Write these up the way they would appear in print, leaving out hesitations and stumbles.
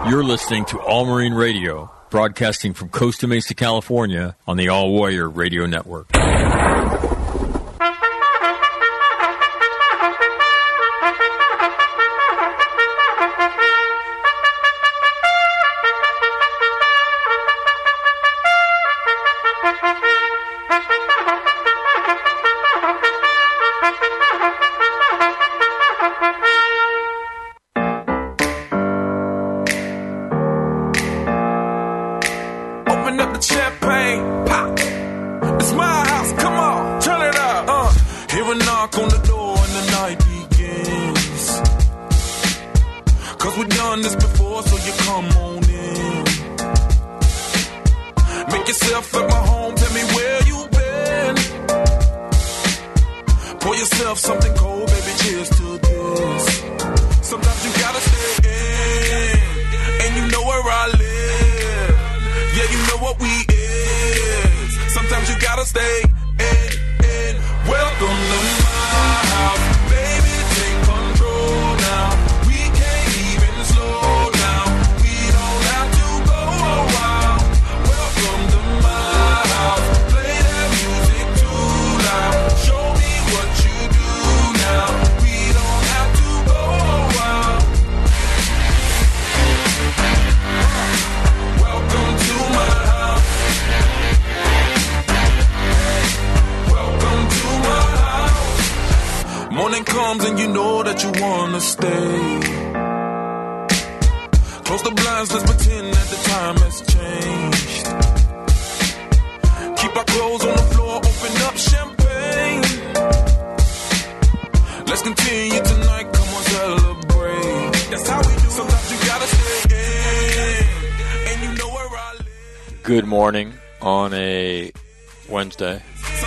You're listening to All Marine Radio, broadcasting from Costa Mesa, California, on the All Warrior Radio Network. Good morning on a Wednesday.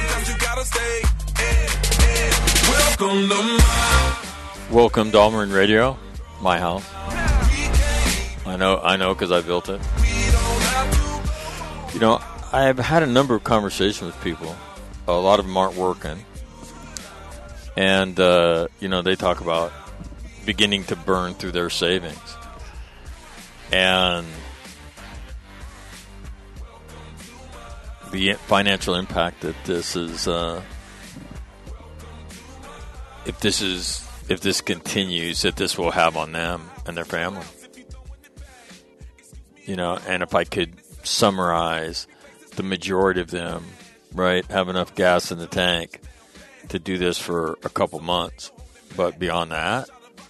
Welcome to All Marine Radio, my house. I know, because I built it. You know, I've had a number of conversations with people. A lot of them aren't working. And, they talk about beginning to burn through their savings. And the financial impact that this is, if this continues, that this will have on them and their family. You know, and if I could summarize, the majority of them, right, have enough gas in the tank to do this for a couple months. But beyond that,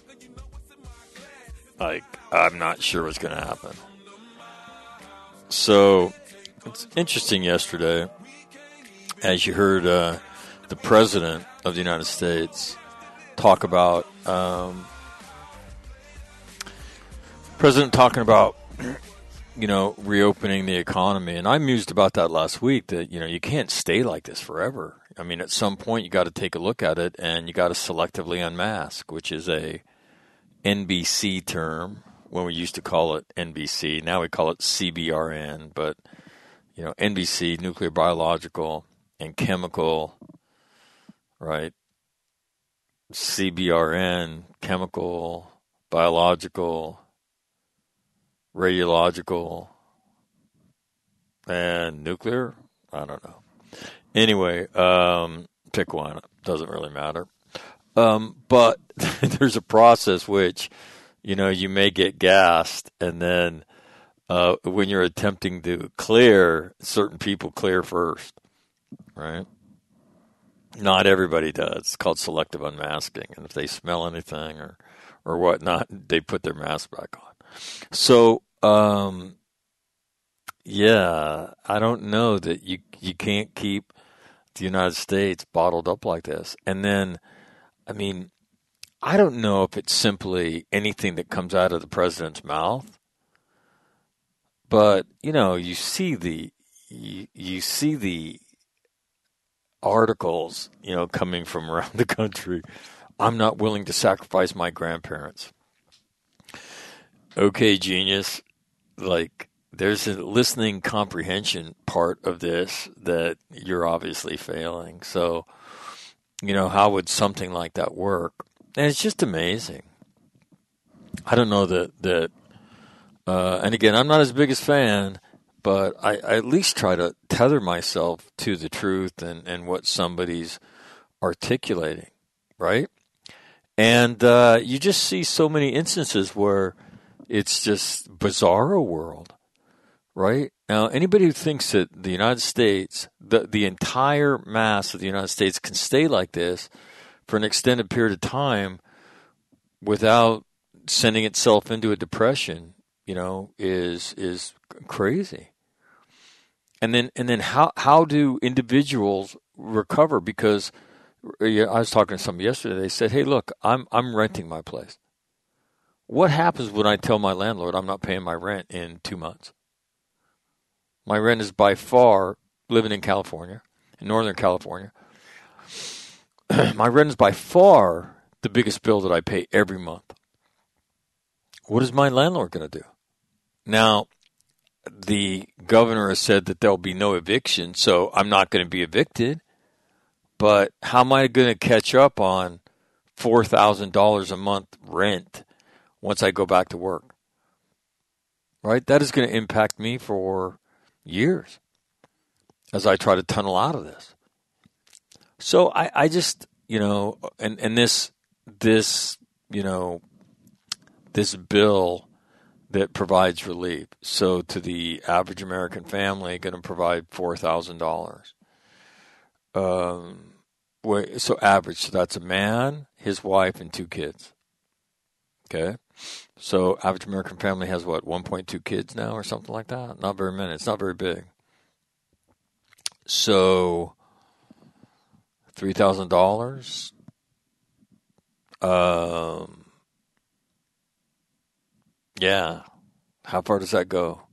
I'm not sure what's going to happen. So it's interesting yesterday, as you heard the President of the United States talk about, President talking about, reopening the economy. And I mused about that last week, that, you can't stay like this forever. I mean, at some point you got to take a look at it, and you got to selectively unmask, which is a NBC term when we used to call it NBC. Now we call it CBRN, but NBC, nuclear, biological, and chemical, right? CBRN, chemical, biological, radiological, and nuclear? I don't know. Anyway, pick one. It doesn't really matter. But there's a process which, you may get gassed, and then when you're attempting to clear, certain people clear first, right? Not everybody does. It's called selective unmasking. And if they smell anything or whatnot, they put their mask back on. So, I don't know that you can't keep the United States bottled up like this. And then, I don't know if it's simply anything that comes out of the president's mouth, but you see the articles, coming from around the country. I'm not willing to sacrifice my grandparents. Okay, genius. There's a listening comprehension part of this that you're obviously failing. So, how would something like that work? And it's just amazing. I don't know that And again, I'm not his biggest fan, but I at least try to tether myself to the truth and what somebody's articulating, right? And you just see so many instances where it's just bizarro world, right? Now, anybody who thinks that the United States, the entire mass of the United States can stay like this for an extended period of time without sending itself into a depression, is crazy. And then how do individuals recover? Because I was talking to somebody yesterday. They said, "Hey, look, I'm renting my place. What happens when I tell my landlord I'm not paying my rent in 2 months? My rent is by far, living in California, in Northern California, my rent is by far the biggest bill that I pay every month. What is my landlord going to do?" Now, the governor has said that there'll be no eviction, so I'm not going to be evicted. But how am I going to catch up on $4,000 a month rent once I go back to work? Right? That is going to impact me for years as I try to tunnel out of this. So I just, and this bill that provides relief. So to the average American family, going to provide $4,000. So average. So that's a man, his wife, and 2 kids. Okay. So average American family has what, 1.2 kids now or something like that? Not very many. It's not very big. So $3,000. Yeah. How far does that go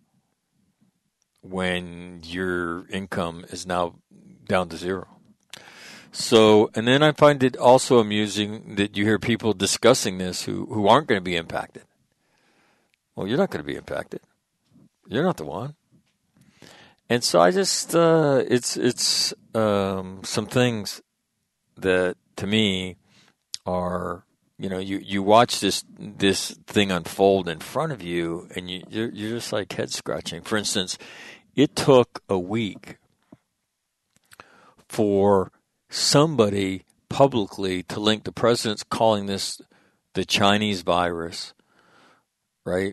when your income is now down to zero? So, and then I find it also amusing that you hear people discussing this who aren't going to be impacted. Well, you're not going to be impacted. You're not the one. And so I just, it's some things that to me are, you watch this thing unfold in front of you, and you're just like head scratching. For instance, it took a week for somebody publicly to link the president's calling this the Chinese virus, right,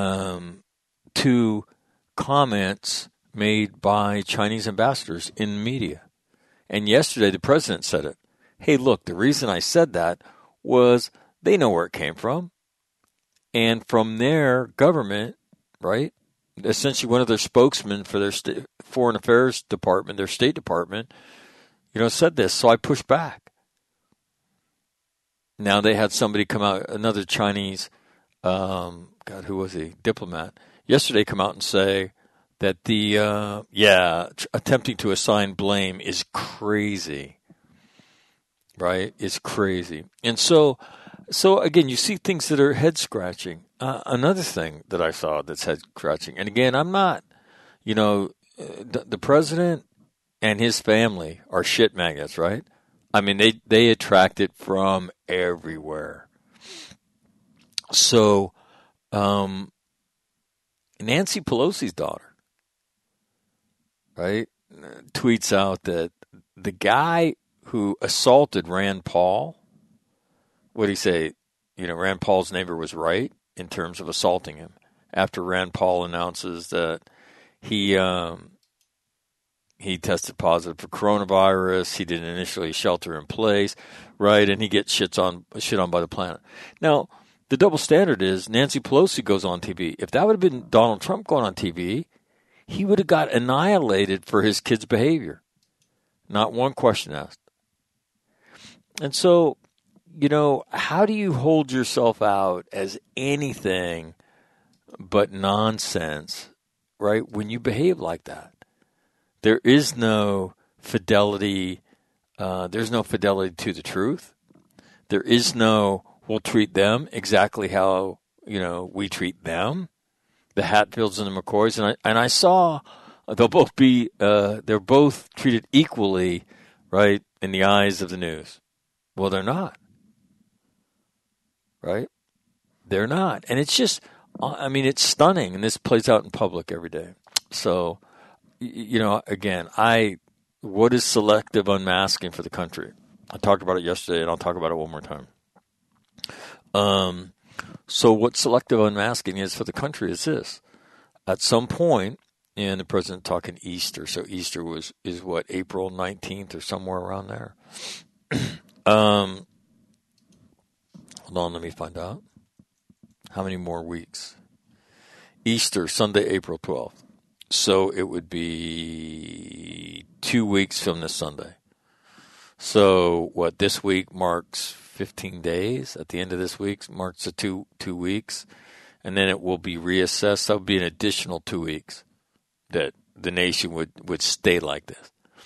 to comments made by Chinese ambassadors in the media. And yesterday the president said it. Hey, look, the reason I said that was they know where it came from. And from their government, right, essentially one of their spokesmen for their foreign affairs department, their State Department, said this. So I pushed back. Now they had somebody come out, another Chinese, who was he? Diplomat, yesterday come out and say that attempting to assign blame is crazy. Right? It's crazy. And so again, you see things that are head scratching. Another thing that I saw that's head scratching, and again, I'm not, the president and his family are shit magnets, right? I mean, they attract it from everywhere. So, Nancy Pelosi's daughter, right, tweets out that the guy who assaulted Rand Paul, what did he say? Rand Paul's neighbor was right in terms of assaulting him. After Rand Paul announces that he tested positive for coronavirus, he didn't initially shelter in place, right? And he gets shit on by the planet. Now, the double standard is Nancy Pelosi goes on TV. If that would have been Donald Trump going on TV, he would have got annihilated for his kids' behavior. Not one question asked. And so, how do you hold yourself out as anything but nonsense, right, when you behave like that? There is no fidelity. There's no fidelity to the truth. There is no, we'll treat them exactly how, we treat them. The Hatfields and the McCoys. And I saw they'll both be, they're both treated equally, right, in the eyes of the news. Well, they're not. Right? They're not. And it's just I mean, it's stunning, and this plays out in public every day. So, again, what is selective unmasking for the country? I talked about it yesterday, and I'll talk about it one more time. So what selective unmasking is for the country is this. At some point, and the president talking Easter, so Easter is what, April 19th or somewhere around there. Hold on, let me find out. How many more weeks? Easter, Sunday, April 12th. So it would be 2 weeks from this Sunday. So what, this week marks 15 days? At the end of this week marks the two weeks. And then it will be reassessed. That would be an additional 2 weeks that the nation would stay like this.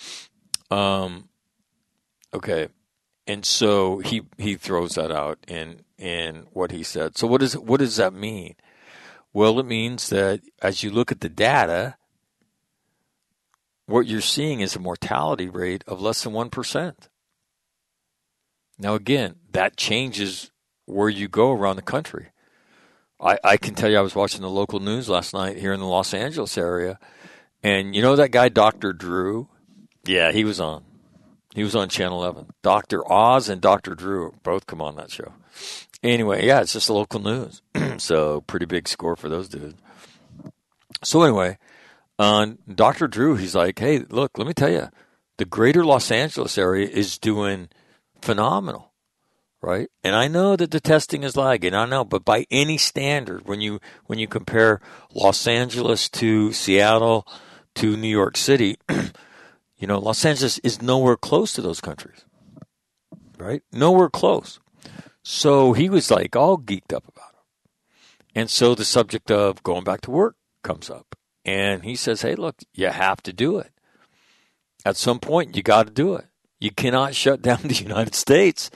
Okay. And so he throws that out in what he said. So what does that mean? Well, it means that as you look at the data, what you're seeing is a mortality rate of less than 1%. Now, again, that changes where you go around the country. I can tell you I was watching the local news last night here in the Los Angeles area, and you know that guy, Dr. Drew? Yeah, he was on. He was on Channel 11. Dr. Oz and Dr. Drew both come on that show. Anyway, yeah, it's just local news. So pretty big score for those dudes. So anyway, Dr. Drew, he's like, hey, look, let me tell you, the greater Los Angeles area is doing phenomenal, right? And I know that the testing is lagging, I know, but by any standard, when you compare Los Angeles to Seattle to New York City, Los Angeles is nowhere close to those countries, right? Nowhere close. So he was like all geeked up about it. And so the subject of going back to work comes up. And he says, hey, look, you have to do it. At some point, you got to do it. You cannot shut down the United States.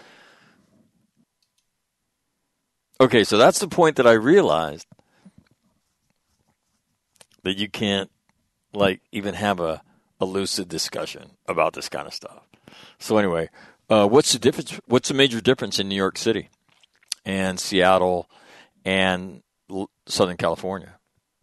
Okay, so that's the point that I realized that you can't, even have a lucid discussion about this kind of stuff. So anyway, what's the difference? What's the major difference in New York City and Seattle and Southern California?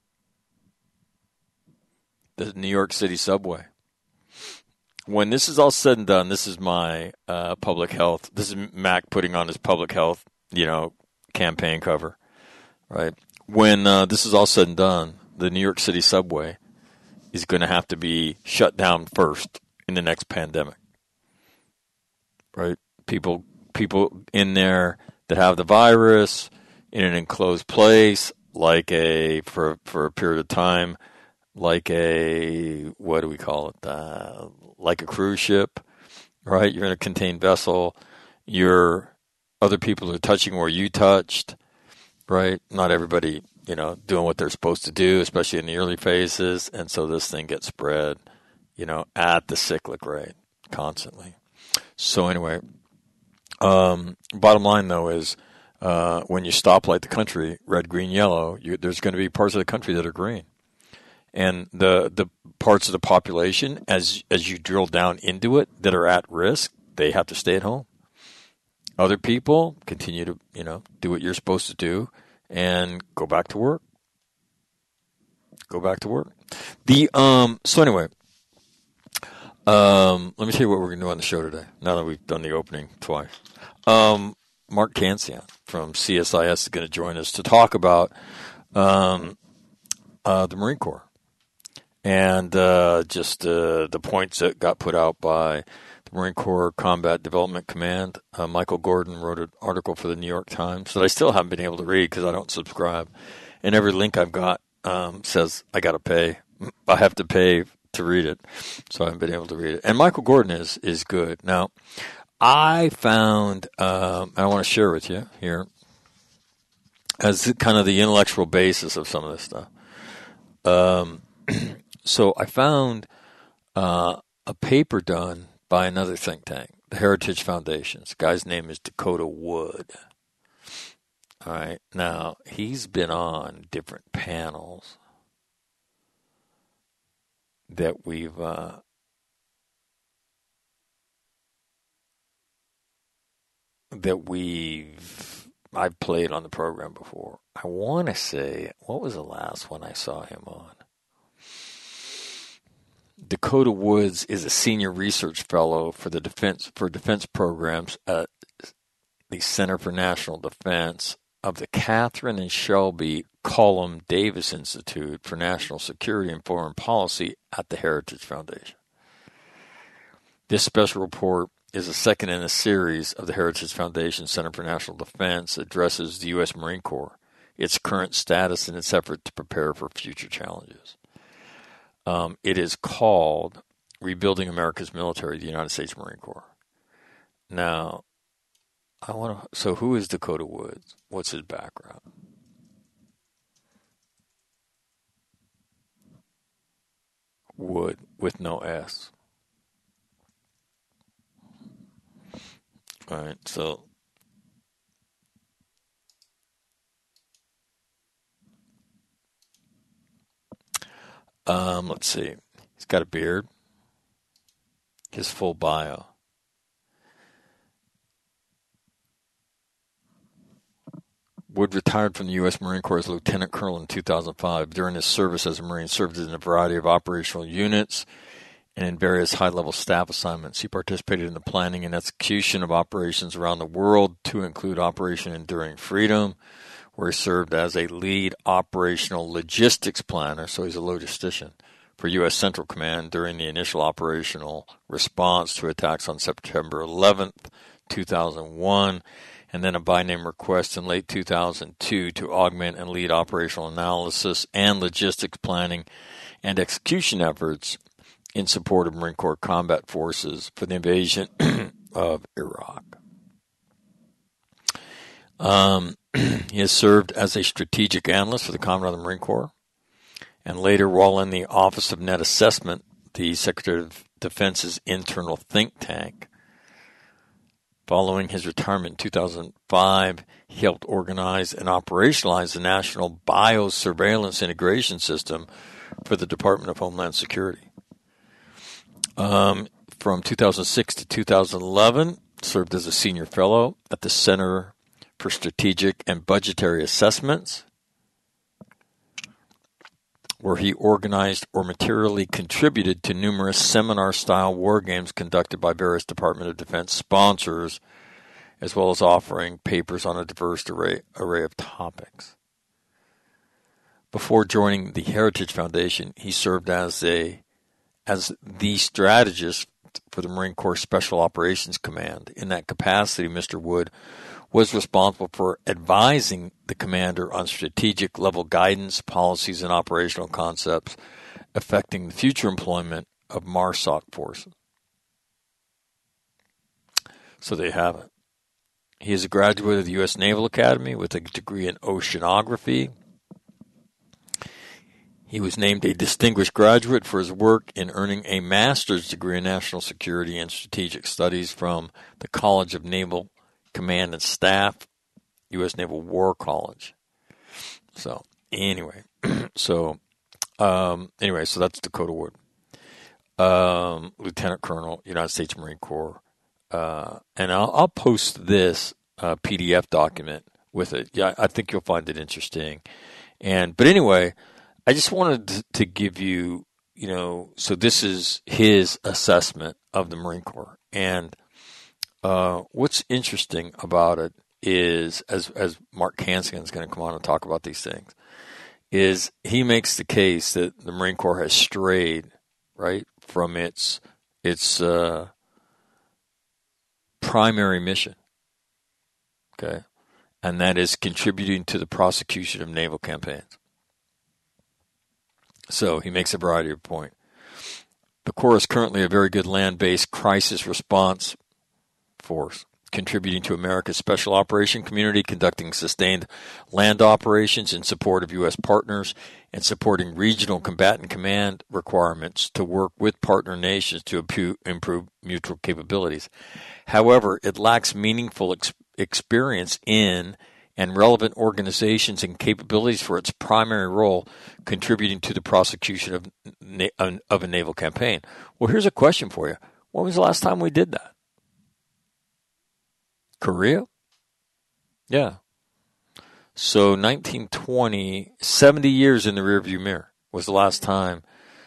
The New York City subway. When this is all said and done, this is my public health. This is Mac putting on his public health, campaign cover, right? When this is all said and done, the New York City subway is going to have to be shut down first in the next pandemic, right? People in there that have the virus in an enclosed place, for a period of time, what do we call it? Like a cruise ship, right? You're in a contained vessel. Other people are touching where you touched, right? Not everybody, doing what they're supposed to do, especially in the early phases. And so this thing gets spread, at the cyclic rate constantly. So anyway, bottom line though is, when you stoplight the country, red, green, yellow, there's going to be parts of the country that are green. And the parts of the population, as you drill down into it, that are at risk, they have to stay at home. Other people continue to, do what you're supposed to do and go back to work. Go back to work. So anyway, let me tell you what we're going to do on the show today, now that we've done the opening twice. Mark Cancian from CSIS is going to join us to talk about the Marine Corps. And just the points that got put out by the Marine Corps Combat Development Command. Michael Gordon wrote an article for the New York Times that I still haven't been able to read because I don't subscribe. And every link I've got says I got to pay. I have to pay to read it. So I haven't been able to read it. And Michael Gordon is good. Now, I found, I want to share with you here, as kind of the intellectual basis of some of this stuff. So I found a paper done by another think tank, the Heritage Foundation. This guy's name is Dakota Wood. All right. Now, he's been on different panels that we've I've played on the program before. I want to say, what was the last one I saw him on? Dakota Woods is a senior research fellow for the defense programs at the Center for National Defense of the Catherine and Shelby Cullom Davis Institute for National Security and Foreign Policy at the Heritage Foundation. This special report is the second in a series of the Heritage Foundation Center for National Defense that addresses the U.S. Marine Corps, its current status, and its effort to prepare for future challenges. It is called Rebuilding America's Military, the United States Marine Corps. Now, so who is Dakota Woods? What's his background? Wood with no S. All right, so let's see. He's got a beard. His full bio. Wood retired from the U.S. Marine Corps as Lieutenant Colonel in 2005. During his service as a Marine, served in a variety of operational units and in various high-level staff assignments. He participated in the planning and execution of operations around the world, to include Operation Enduring Freedom, where he served as a lead operational logistics planner, so he's a logistician, for U.S. Central Command during the initial operational response to attacks on September 11th, 2001, and then a by-name request in late 2002 to augment and lead operational analysis and logistics planning and execution efforts in support of Marine Corps combat forces for the invasion of Iraq. He has served as a strategic analyst for the Commandant of the Marine Corps, and later while in the Office of Net Assessment, the Secretary of Defense's internal think tank. Following his retirement in 2005, he helped organize and operationalize the National Biosurveillance Integration System for the Department of Homeland Security. From 2006 to 2011, served as a senior fellow at the Center for Strategic and Budgetary Assessments, where he organized or materially contributed to numerous seminar-style war games conducted by various Department of Defense sponsors, as well as offering papers on a diverse array of topics. Before joining the Heritage Foundation, he served as the strategist for the Marine Corps Special Operations Command. In that capacity, Mr. Wood was responsible for advising the commander on strategic level guidance, policies, and operational concepts affecting the future employment of MARSOC forces. So there you have it. He is a graduate of the U.S. Naval Academy with a degree in oceanography. He was named a distinguished graduate for his work in earning a master's degree in national security and strategic studies from the College of Naval Command and Staff, U.S. Naval War College. So anyway, so that's Dakota Wood, Lieutenant Colonel, United States Marine Corps, and I'll post this PDF document with it. Yeah, I think you'll find it interesting. But anyway, I just wanted to give you, so this is his assessment of the Marine Corps. And what's interesting about it is, as Mark Hansigan is going to come on and talk about these things, is he makes the case that the Marine Corps has strayed, right, from its primary mission, okay, and that is contributing to the prosecution of naval campaigns. So he makes a variety of points. The Corps is currently a very good land-based crisis response force, contributing to America's special operation community, conducting sustained land operations in support of U.S. partners, and supporting regional combatant command requirements to work with partner nations to improve mutual capabilities. However, it lacks meaningful experience in and relevant organizations and capabilities for its primary role, contributing to the prosecution of a naval campaign. Well, here's a question for you. When was the last time we did that? Korea? Yeah. So 1920, 70 years in the rearview mirror was the last time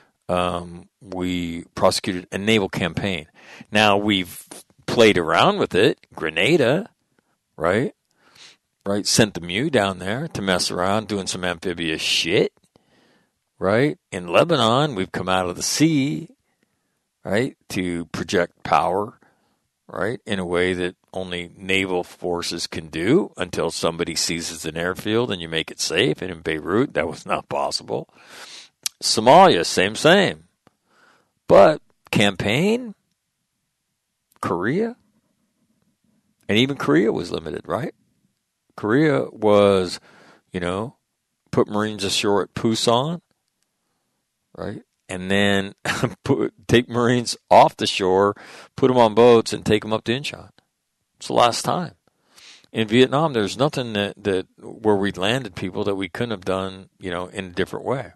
we prosecuted a naval campaign. Now we've played around with it. Grenada, right? Right? Sent the MEU down there to mess around doing some amphibious shit, right? In Lebanon, we've come out of the sea, right, to project power, right, in a way that only naval forces can do until somebody seizes an airfield and you make it safe. And in Beirut, that was not possible. Somalia, same. But campaign, Korea, and even Korea was limited, right? Korea was, put Marines ashore at Pusan, right? And then take Marines off the shore, put them on boats, and take them up to Incheon. It's the last time. In Vietnam, there's nothing that where we landed people that we couldn't have done, in a different way.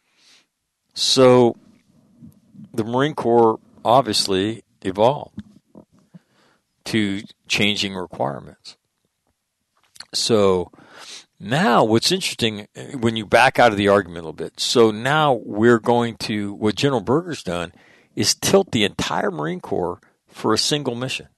So the Marine Corps obviously evolved to changing requirements. So now what's interesting, when you back out of the argument a little bit, so now we're going to, what General Berger's done is tilt the entire Marine Corps for a single mission.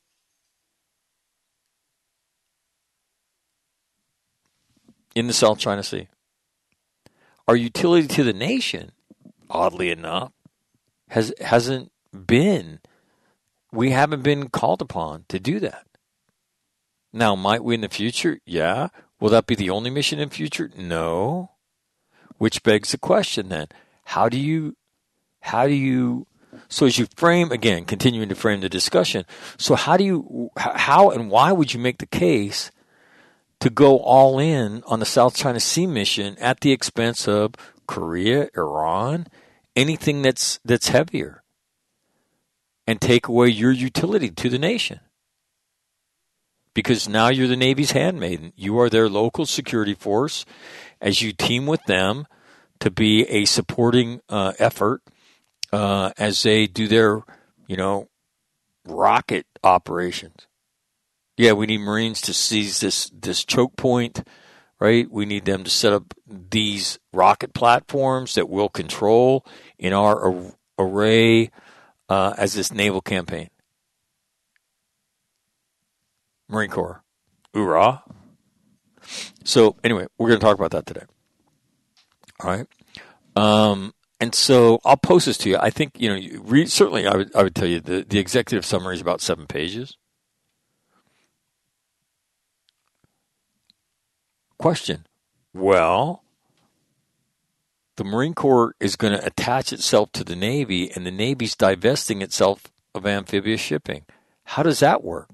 In the South China Sea. Our utility to the nation, oddly enough, hasn't been, we haven't been called upon to do that. Now, might we in the future? Yeah. Will that be the only mission in the future? No. Which begs the question then, how do you, so as you frame, again, continuing to frame the discussion, so how and why would you make the case to go all in on the South China Sea mission at the expense of Korea, Iran, anything that's heavier, and take away your utility to the nation? Because now you're the Navy's handmaiden. You are their local security force as you team with them to be a supporting effort as they do their, rocket operations. Yeah, we need Marines to seize this choke point, right? We need them to set up these rocket platforms that we'll control in our array as this naval campaign. Marine Corps. Hoorah. So anyway, we're going to talk about that today. All right. And so I'll post this to you. I think, certainly I would tell you the executive summary is about 7 pages. Question. Well, the Marine Corps is going to attach itself to the Navy, and the Navy's divesting itself of amphibious shipping. How does that work?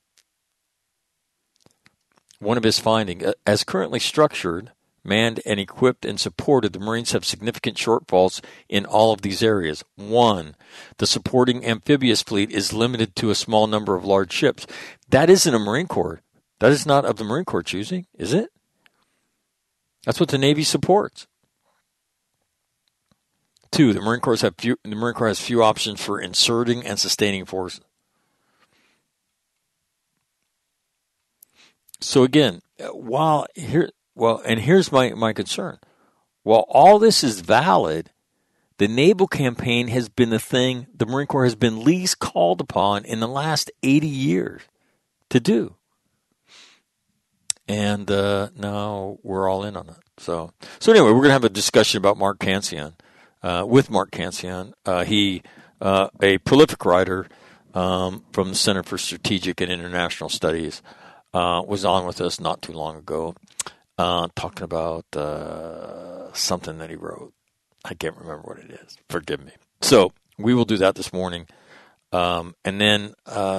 One of his findings, as currently structured, manned and equipped and supported, the Marines have significant shortfalls in all of these areas. 1, the supporting amphibious fleet is limited to a small number of large ships. That isn't a Marine Corps. That is not of the Marine Corps choosing, is it? That's what the Navy supports. 2, the Marine Corps has few options for inserting and sustaining forces. So again, here's my concern. While all this is valid, the naval campaign has been the thing the Marine Corps has been least called upon in the last 80 years to do. And now we're all in on it. So anyway, we're going to have a discussion about Mark Cancian, with Mark Cancian. He, a prolific writer from the Center for Strategic and International Studies, was on with us not too long ago, talking about something that he wrote. I can't remember what it is. Forgive me. So we will do that this morning. And then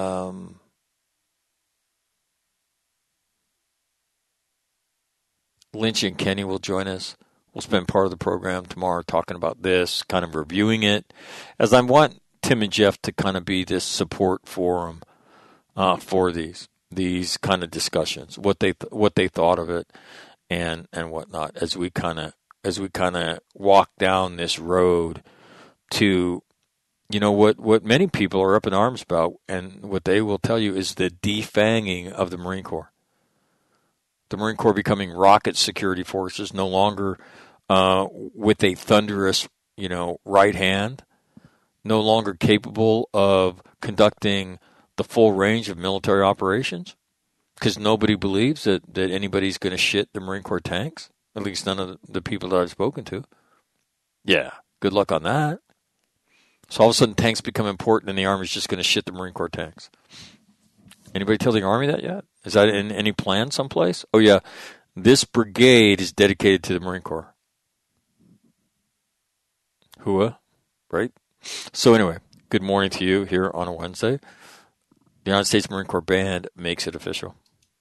Lynch and Kenny will join us. We'll spend part of the program tomorrow talking about this, kind of reviewing it, as I want Tim and Jeff to kind of be this support forum for these kind of discussions, what they thought of it, and whatnot, as we kind of walk down this road to, what many people are up in arms about, and what they will tell you is the defanging of the Marine Corps. the Marine Corps becoming rocket security forces, no longer with a thunderous, right hand, no longer capable of conducting the full range of military operations, because nobody believes that anybody's going to shit the Marine Corps tanks, at least none of the people that I've spoken to. Yeah, good luck on that. So all of a sudden tanks become important and the Army's just going to shit the Marine Corps tanks. Anybody tell the Army that yet? Is that in any plan someplace? Oh, yeah. This brigade is dedicated to the Marine Corps. Hua, right? So anyway, good morning to you here on a Wednesday. The United States Marine Corps Band makes it official.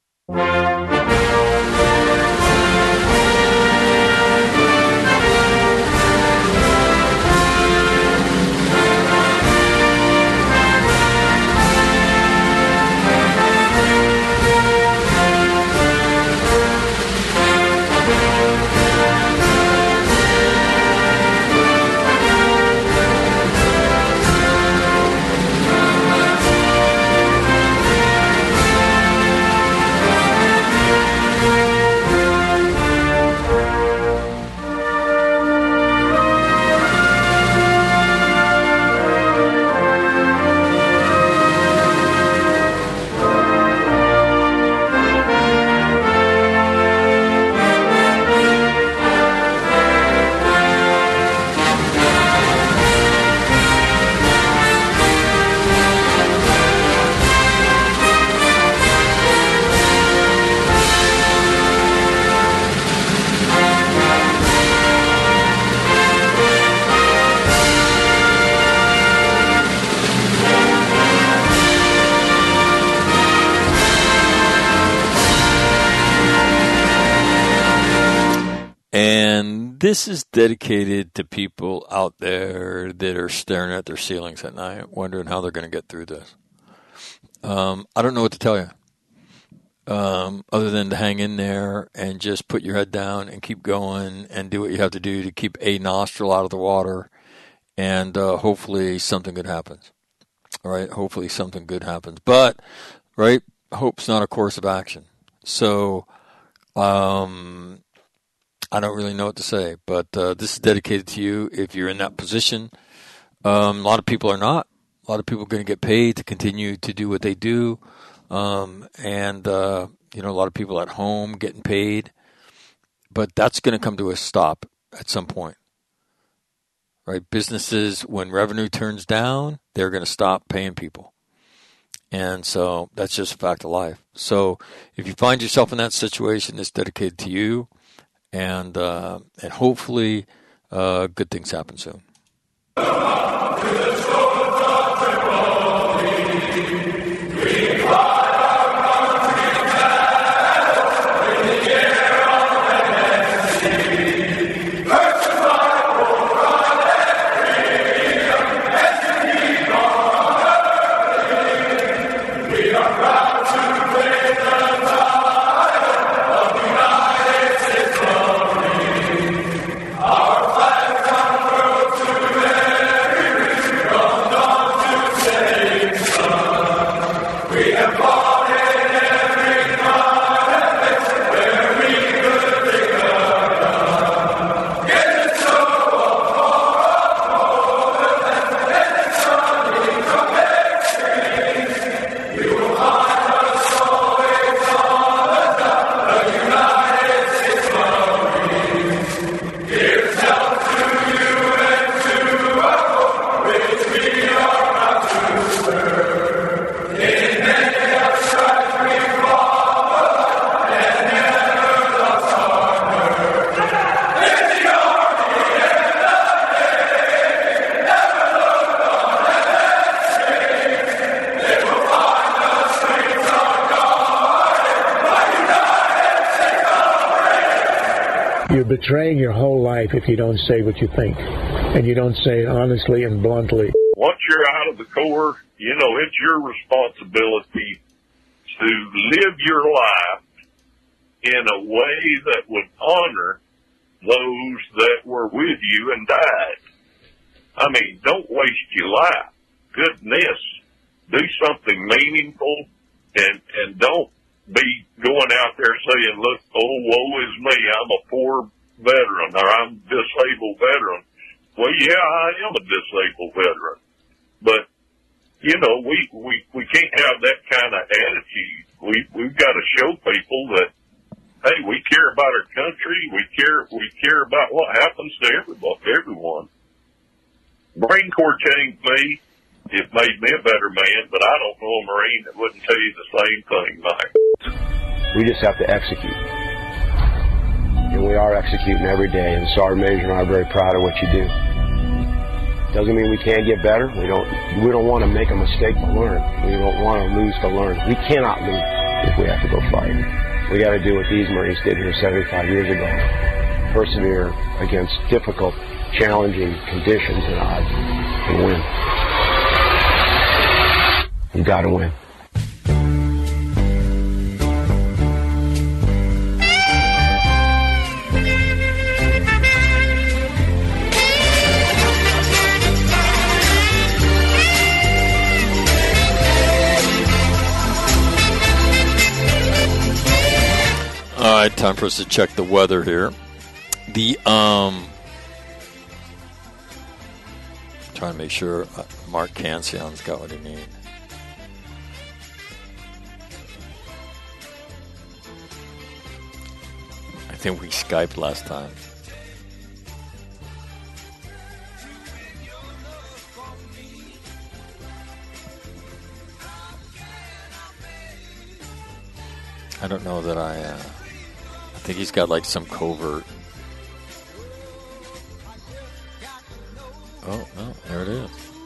And this is dedicated to people out there that are staring at their ceilings at night, wondering how they're going to get through this. I don't know what to tell you, other than to hang in there and just put your head down and keep going and do what you have to do to keep a nostril out of the water, and hopefully something good happens. All right, hopefully something good happens. But, right, hope's not a course of action. So, I don't really know what to say, but this is dedicated to you if you're in that position. A lot of people are not. A lot of people are going to get paid to continue to do what they do. And a lot of people at home getting paid. But that's going to come to a stop at some point. Right? Businesses, when revenue turns down, they're going to stop paying people. And so that's just a fact of life. So if you find yourself in that situation, it's dedicated to you. And hopefully good things happen soon. You're betraying your whole life if you don't say what you think, and you don't say it honestly and bluntly. Once you're out of the Corps, it's your responsibility to live your life in a way that would honor those that were with you and died. I mean, don't waste your life. Goodness, do something meaningful and don't be going out there saying, look, oh, woe is me, I'm a poor veteran, or I'm a disabled veteran. Well, yeah, I am a disabled veteran. But, you know, we can't have that kind of attitude. We've got to show people that, hey, we care about our country. We care about what happens to everyone. Marine Corps changed me. It made me a better man, but I don't know a Marine that wouldn't tell you the same thing, Mike. We just have to execute. And we are executing every day, and Sergeant Major and I are very proud of what you do. Doesn't mean we can't get better. We don't want to make a mistake to learn. We don't want to lose to learn. We cannot lose if we have to go fight. We got to do what these Marines did here 75 years ago. Persevere against difficult, challenging conditions and odds and win. You got to win. All right, time for us to check the weather here. Trying to make sure Mark Cancion's got what he needs. I think we Skyped last time. I don't know that I think he's got like some covert. Oh, no, there it is.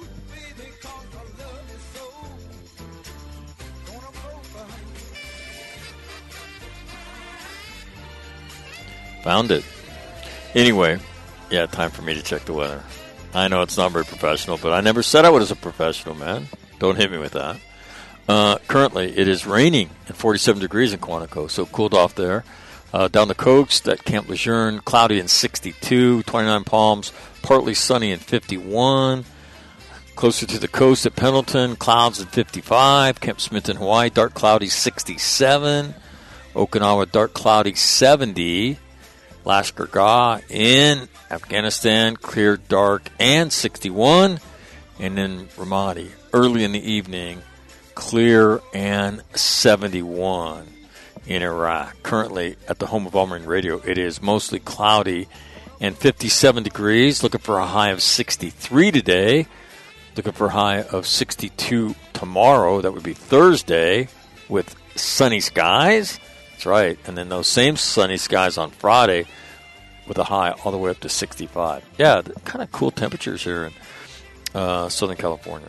Found it. Anyway, yeah, time for me to check the weather. I know it's not very professional, but I never said I was a professional, man. Don't hit me with that. Currently, it is raining and 47 degrees in Quantico, so cooled off there. Down the coast at Camp Lejeune, cloudy and 62, 29 Palms, partly sunny and 51. Closer to the coast at Pendleton, clouds at 55. Camp Smith in Hawaii, dark cloudy 67. Okinawa, dark cloudy 70. Lashkar in Afghanistan, clear, dark and 61. And then Ramadi, early in the evening, clear and 71 in Iraq. Currently at the home of All Marine Radio, it is mostly cloudy and 57 degrees. Looking for a high of 63 today. Looking for a high of 62 tomorrow. That would be Thursday with sunny skies. That's right. And then those same sunny skies on Friday with a high all the way up to 65. Yeah, kind of cool temperatures here in Southern California.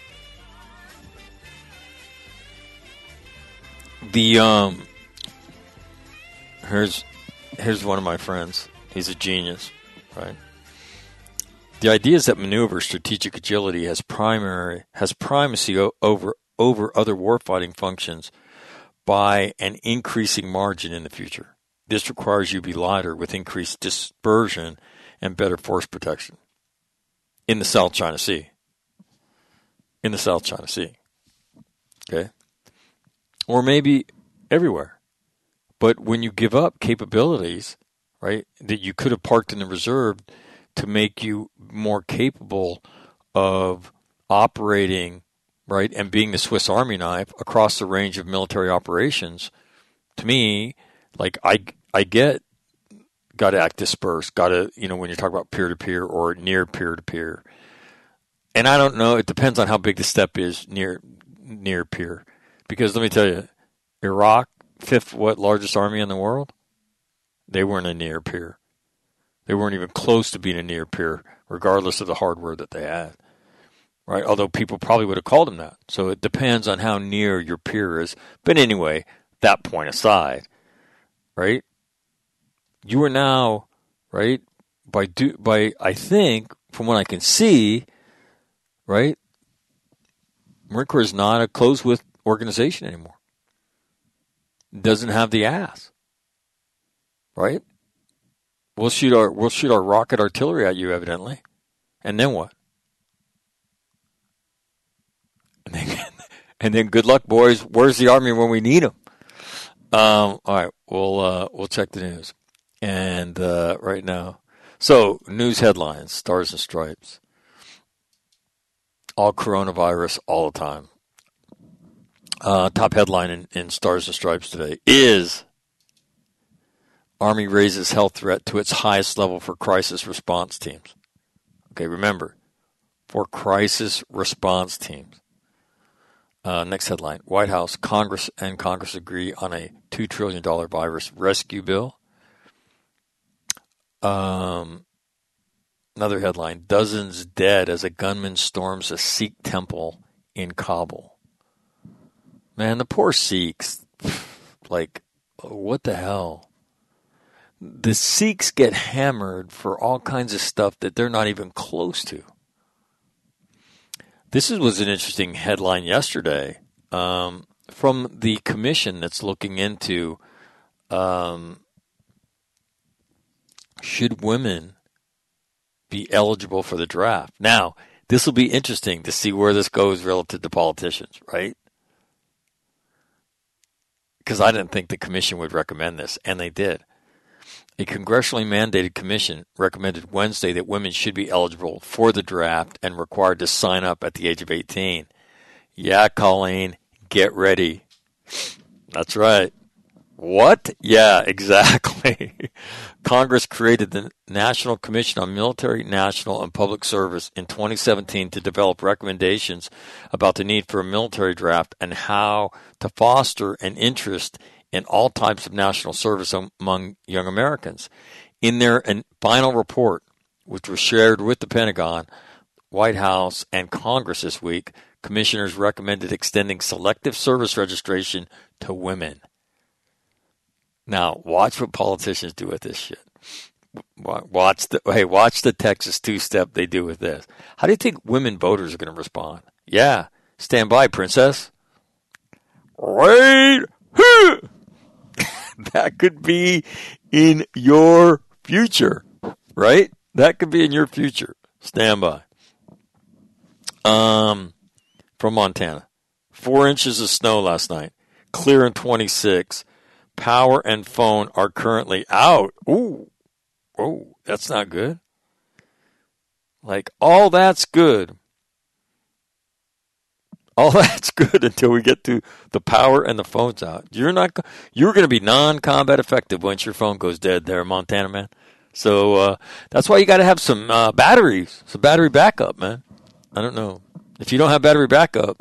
Here's one of my friends. He's a genius, right? The idea is that maneuver strategic agility has primacy over other warfighting functions by an increasing margin in the future. This requires you be lighter with increased dispersion and better force protection in the South China Sea. In the South China Sea. Okay? Or maybe everywhere. But when you give up capabilities, right, that you could have parked in the reserve to make you more capable of operating, right, and being the Swiss Army knife across the range of military operations, to me, like, I get got to act dispersed, got to, when you're talking about peer-to-peer or near peer-to-peer. And I don't know, it depends on how big the step is near peer. Because let me tell you, Iraq, fifth largest army in the world, they weren't a near peer. They weren't even close to being a near peer, regardless of the hardware that they had. Right? Although people probably would have called them that. So it depends on how near your peer is. But anyway, that point aside, right? You are now, right, by I think, from what I can see, right, Marine Corps is not a closed-with organization anymore. Doesn't have the ass, right? We'll shoot our rocket artillery at you, evidently, and then what? And then good luck, boys. Where's the Army when we need them? All right, we'll check the news, and right now, so news headlines: Stars and Stripes, all coronavirus, all the time. Top headline in Stars and Stripes today is Army raises health threat to its highest level for crisis response teams. Okay, remember, for crisis response teams. Next headline, White House, Congress agree on a $2 trillion virus rescue bill. Another headline, dozens dead as a gunman storms a Sikh temple in Kabul. Man, the poor Sikhs, like, what the hell? The Sikhs get hammered for all kinds of stuff that they're not even close to. This was an interesting headline yesterday from the commission that's looking into should women be eligible for the draft. Now, this will be interesting to see where this goes relative to politicians, right? Because I didn't think the commission would recommend this, and they did. A congressionally mandated commission recommended Wednesday that women should be eligible for the draft and required to sign up at the age of 18. Yeah, Colleen, get ready. That's right. What? Yeah, exactly. Congress created the National Commission on Military, National, and Public Service in 2017 to develop recommendations about the need for a military draft and how to foster an interest in all types of national service among young Americans. In their final report, which was shared with the Pentagon, White House, and Congress this week, commissioners recommended extending selective service registration to women. Now, watch what politicians do with this shit. Watch the Texas two-step they do with this. How do you think women voters are going to respond? Yeah, stand by, princess. Wait. That could be in your future, right? That could be in your future. Stand by. From Montana. 4 inches of snow last night. Clear in 26. Power and phone are currently out. Ooh, that's not good. Like, all that's good. All that's good until we get to the power and the phone's out. You're going to be non-combat effective once your phone goes dead there, Montana man. So that's why you got to have some batteries, some battery backup, man. I don't know. If you don't have battery backup,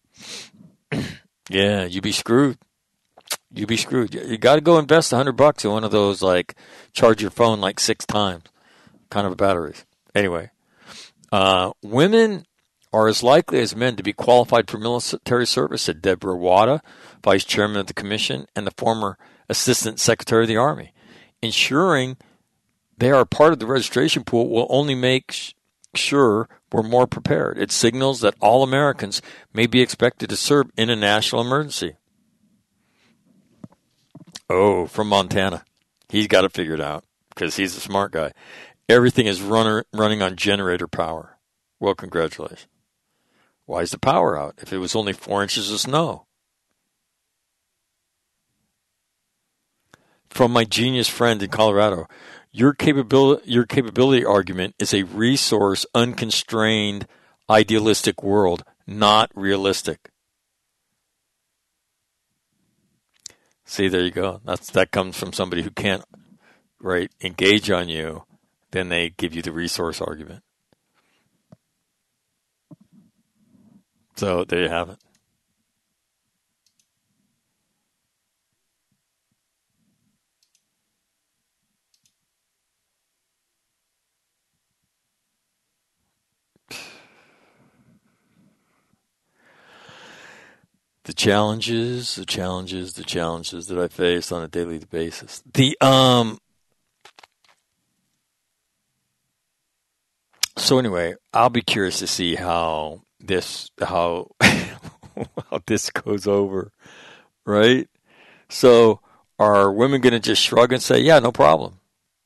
yeah, you'd be screwed. You'd be screwed. You got to go invest $100 in one of those, like, charge your phone like 6 times kind of batteries. Anyway, women are as likely as men to be qualified for military service, said Deborah Wada, vice chairman of the commission and the former assistant secretary of the Army. Ensuring they are part of the registration pool will only make sure we're more prepared. It signals that all Americans may be expected to serve in a national emergency. Oh, from Montana. He's got it figured out because he's a smart guy. Everything is running on generator power. Well, congratulations. Why is the power out if it was only 4 inches of snow? From my genius friend in Colorado, your capability argument is a resource unconstrained idealistic world, not realistic. See, there you go. That comes from somebody who can't, right, engage on you. Then they give you the resource argument. So there you have it. The challenges that I face on a daily basis. So anyway, I'll be curious to see how this goes over, right? So are women going to just shrug and say, yeah, no problem,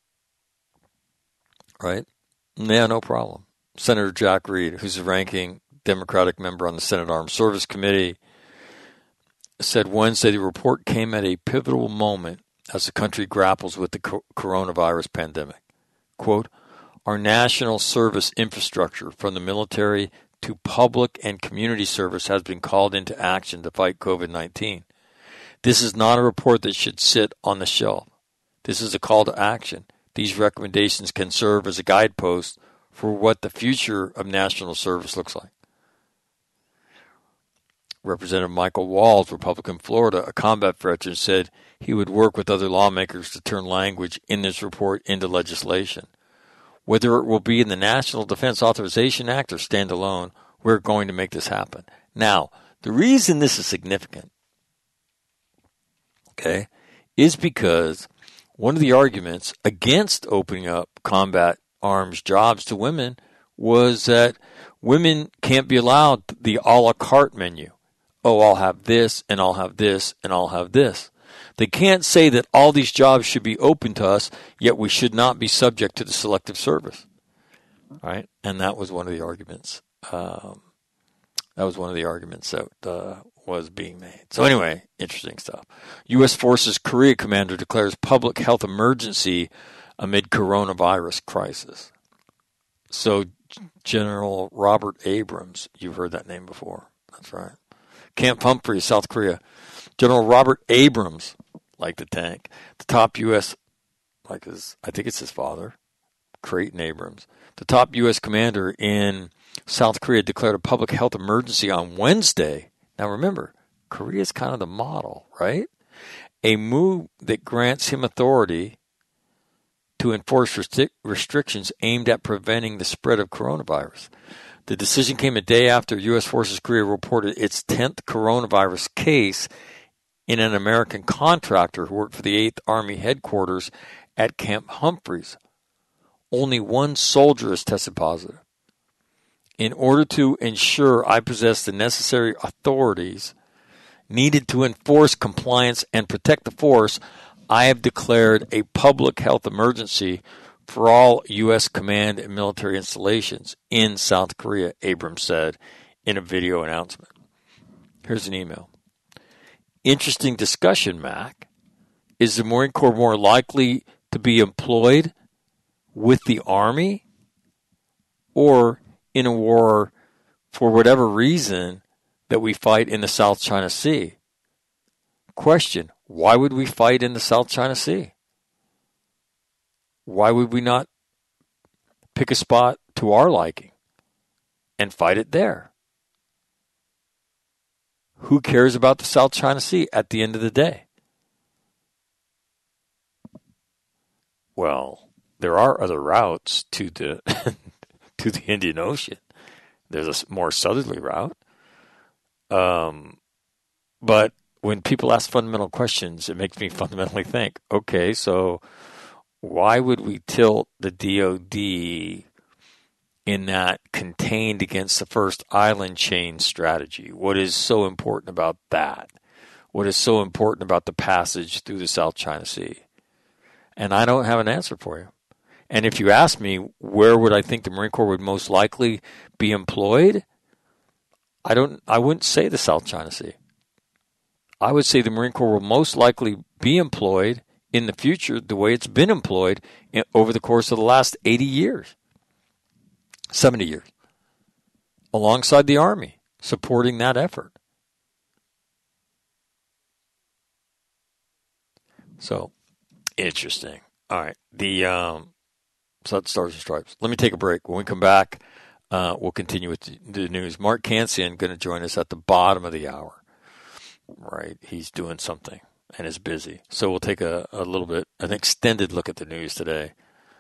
right? Yeah, no problem. Senator Jack Reed, who's the ranking Democratic member on the Senate Armed Services Committee, said Wednesday the report came at a pivotal moment as the country grapples with the coronavirus pandemic. Quote, our national service infrastructure, from the military to public and community service, has been called into action to fight COVID-19. This is not a report that should sit on the shelf. This is a call to action. These recommendations can serve as a guidepost for what the future of national service looks like. Representative Michael Walz, Republican Florida, a combat veteran, said he would work with other lawmakers to turn language in this report into legislation. Whether it will be in the National Defense Authorization Act or standalone, we're going to make this happen. Now, the reason this is significant, okay, is because one of the arguments against opening up combat arms jobs to women was that women can't be allowed the a la carte menu. Oh, I'll have this, and I'll have this, and I'll have this. They can't say that all these jobs should be open to us, yet we should not be subject to the selective service. Right? And that was one of the arguments. That was being made. So anyway, interesting stuff. U.S. Forces Korea commander declares public health emergency amid coronavirus crisis. So General Robert Abrams, you've heard that name before. That's right. Camp Humphreys, South Korea. General Robert Abrams, like the tank, the top U.S., I think it's his father, Creighton Abrams, the top U.S. commander in South Korea, declared a public health emergency on Wednesday. Now remember, Korea is kind of the model, right? A move that grants him authority to enforce restrictions aimed at preventing the spread of coronavirus. The decision came a day after U.S. Forces Korea reported its 10th coronavirus case in an American contractor who worked for the 8th Army headquarters at Camp Humphreys. Only one soldier has tested positive. In order to ensure I possess the necessary authorities needed to enforce compliance and protect the force, I have declared a public health emergency for all U.S. command and military installations in South Korea, Abrams said in a video announcement. Here's an email. Interesting discussion, Mac. Is the Marine Corps more likely to be employed with the Army or in a war for whatever reason that we fight in the South China Sea? Question, why would we fight in the South China Sea? Why would we not pick a spot to our liking and fight it there? Who cares about the South China Sea at the end of the day? Well, there are other routes to the to the Indian Ocean. There's a more southerly route. But when people ask fundamental questions, it makes me fundamentally think, okay, so why would we tilt the DOD in that contained against the first island chain strategy? What is so important about that? What is so important about the passage through the South China Sea? And I don't have an answer for you. And if you ask me, where would I think the Marine Corps would most likely be employed? I wouldn't say the South China Sea. I would say the Marine Corps will most likely be employed in the future the way it's been employed over the course of the last 80 years, 70 years, alongside the Army, supporting that effort. So, interesting. All right. So that's Stars and Stripes. Let me take a break. When we come back, we'll continue with the news. Mark Cancian going to join us at the bottom of the hour. Right. He's doing something and is busy. So we'll take a little bit, an extended look at the news today.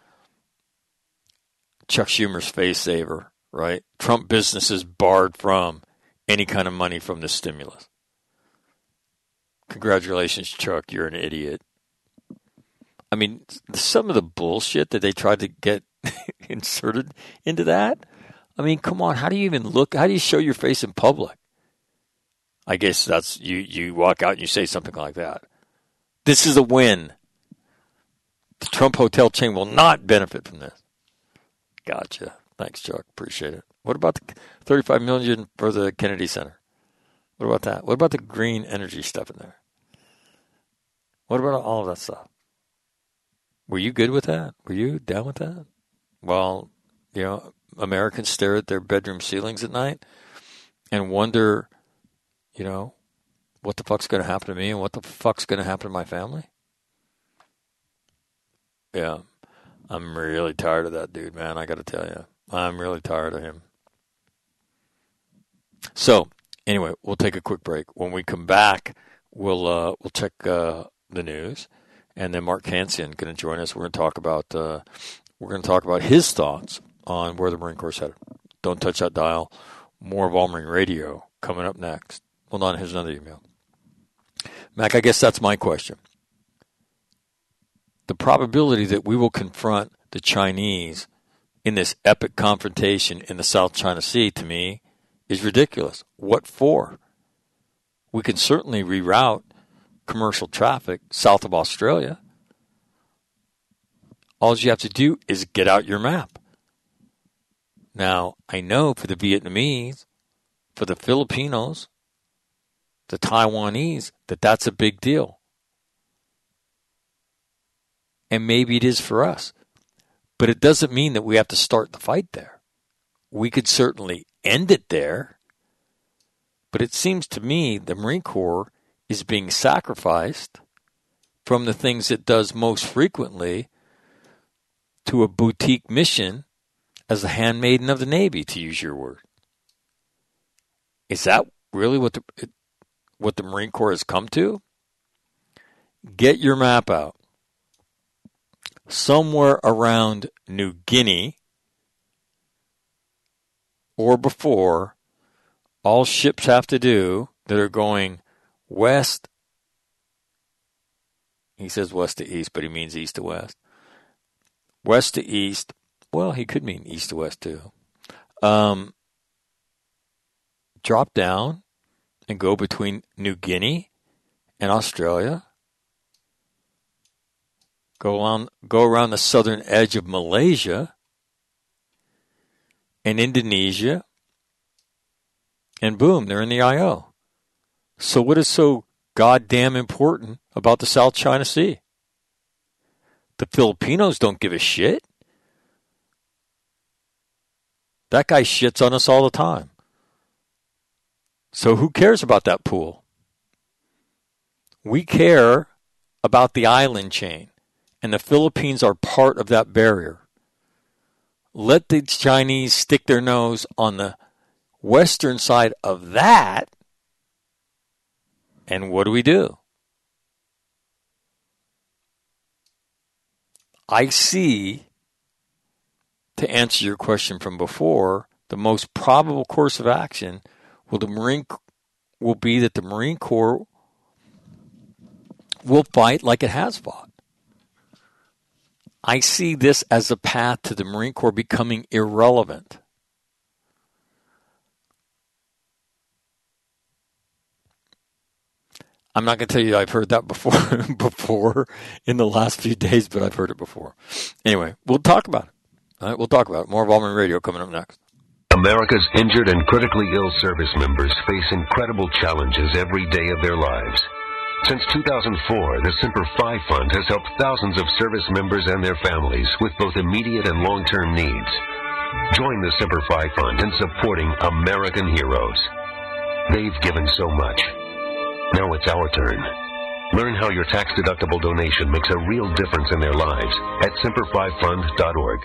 Chuck Schumer's face saver, right? Trump businesses barred from any kind of money from the stimulus. Congratulations, Chuck. You're an idiot. I mean, some of the bullshit that they tried to get inserted into that. I mean, come on. How do you even look? How do you show your face in public? I guess that's you walk out and you say something like that. This is a win. The Trump hotel chain will not benefit from this. Gotcha. Thanks, Chuck. Appreciate it. What about the $35 million for the Kennedy Center? What about that? What about the green energy stuff in there? What about all of that stuff? Were you good with that? Were you down with that? Well, Americans stare at their bedroom ceilings at night and wonder, what the fuck's going to happen to me and what the fuck's going to happen to my family? Yeah, I'm really tired of that dude, man. I got to tell you. I'm really tired of him. So, anyway, we'll take a quick break. When we come back, we'll check the news, and then Mark Hansen going to join us. We're going to talk about his thoughts on where the Marine Corps is headed. Don't touch that dial. More of All Marine Radio coming up next. Hold on, here's another email. Mac, I guess that's my question. The probability that we will confront the Chinese in this epic confrontation in the South China Sea, to me, is ridiculous. What for? We can certainly reroute commercial traffic south of Australia. All you have to do is get out your map. Now, I know for the Vietnamese, for the Filipinos, the Taiwanese, that's a big deal. And maybe it is for us. But it doesn't mean that we have to start the fight there. We could certainly end it there. But it seems to me the Marine Corps is being sacrificed from the things it does most frequently to a boutique mission as the handmaiden of the Navy, to use your word. Is that really what the Marine Corps has come to? Get your map out. Somewhere around New Guinea or before, all ships have to do that are going west, he says west to east, but he means east to west. West to east, well, he could mean east to west too. Drop down and go between New Guinea and Australia. Go around the southern edge of Malaysia and Indonesia, and boom, they're in the IO. So what is so goddamn important about the South China Sea? The Filipinos don't give a shit. That guy shits on us all the time. So who cares about that pool? We care about the island chain. And the Philippines are part of that barrier. Let the Chinese stick their nose on the western side of that, and what do? I see, to answer your question from before, the most probable course of action will be that the Marine Corps will fight like it has fought. I see this as a path to the Marine Corps becoming irrelevant. I'm not going to tell you I've heard that before in the last few days, but I've heard it before. Anyway, we'll talk about it. All right, we'll talk about it. More of All Marine Radio coming up next. America's injured and critically ill service members face incredible challenges every day of their lives. Since 2004, the Semper Fi Fund has helped thousands of service members and their families with both immediate and long-term needs. Join the Semper Fi Fund in supporting American heroes. They've given so much. Now it's our turn. Learn how your tax-deductible donation makes a real difference in their lives at SemperFiFund.org.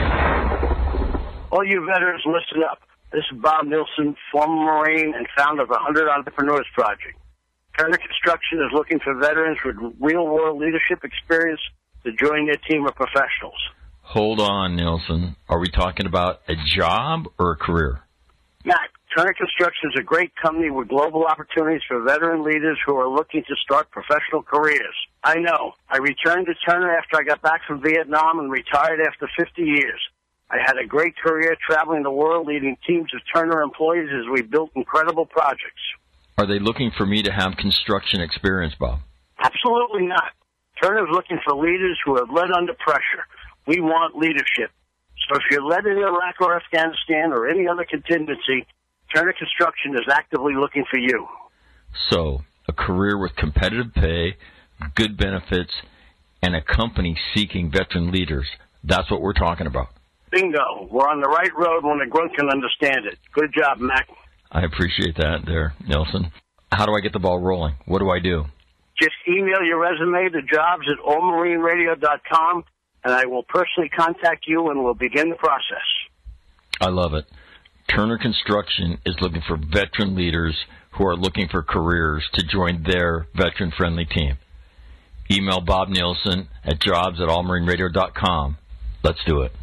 All you veterans, listen up. This is Bob Nilsson, former Marine and founder of the 100 Entrepreneurs Project. Turner Construction is looking for veterans with real-world leadership experience to join their team of professionals. Hold on, Nilsson. Are we talking about a job or a career? Matt, Turner Construction is a great company with global opportunities for veteran leaders who are looking to start professional careers. I know. I returned to Turner after I got back from Vietnam and retired after 50 years. I had a great career traveling the world leading teams of Turner employees as we built incredible projects. Are they looking for me to have construction experience, Bob? Absolutely not. Turner's looking for leaders who have led under pressure. We want leadership. So if you're led in Iraq or Afghanistan or any other contingency, Turner Construction is actively looking for you. So, a career with competitive pay, good benefits, and a company seeking veteran leaders. That's what we're talking about. Bingo. We're on the right road when the grunt can understand it. Good job, Mac. I appreciate that there, Nelson. How do I get the ball rolling? What do I do? Just email your resume to jobs@allmarineradio.com, and I will personally contact you and we'll begin the process. I love it. Turner Construction is looking for veteran leaders who are looking for careers to join their veteran-friendly team. Email Bob Nielsen at jobs@allmarineradio.com. Let's do it.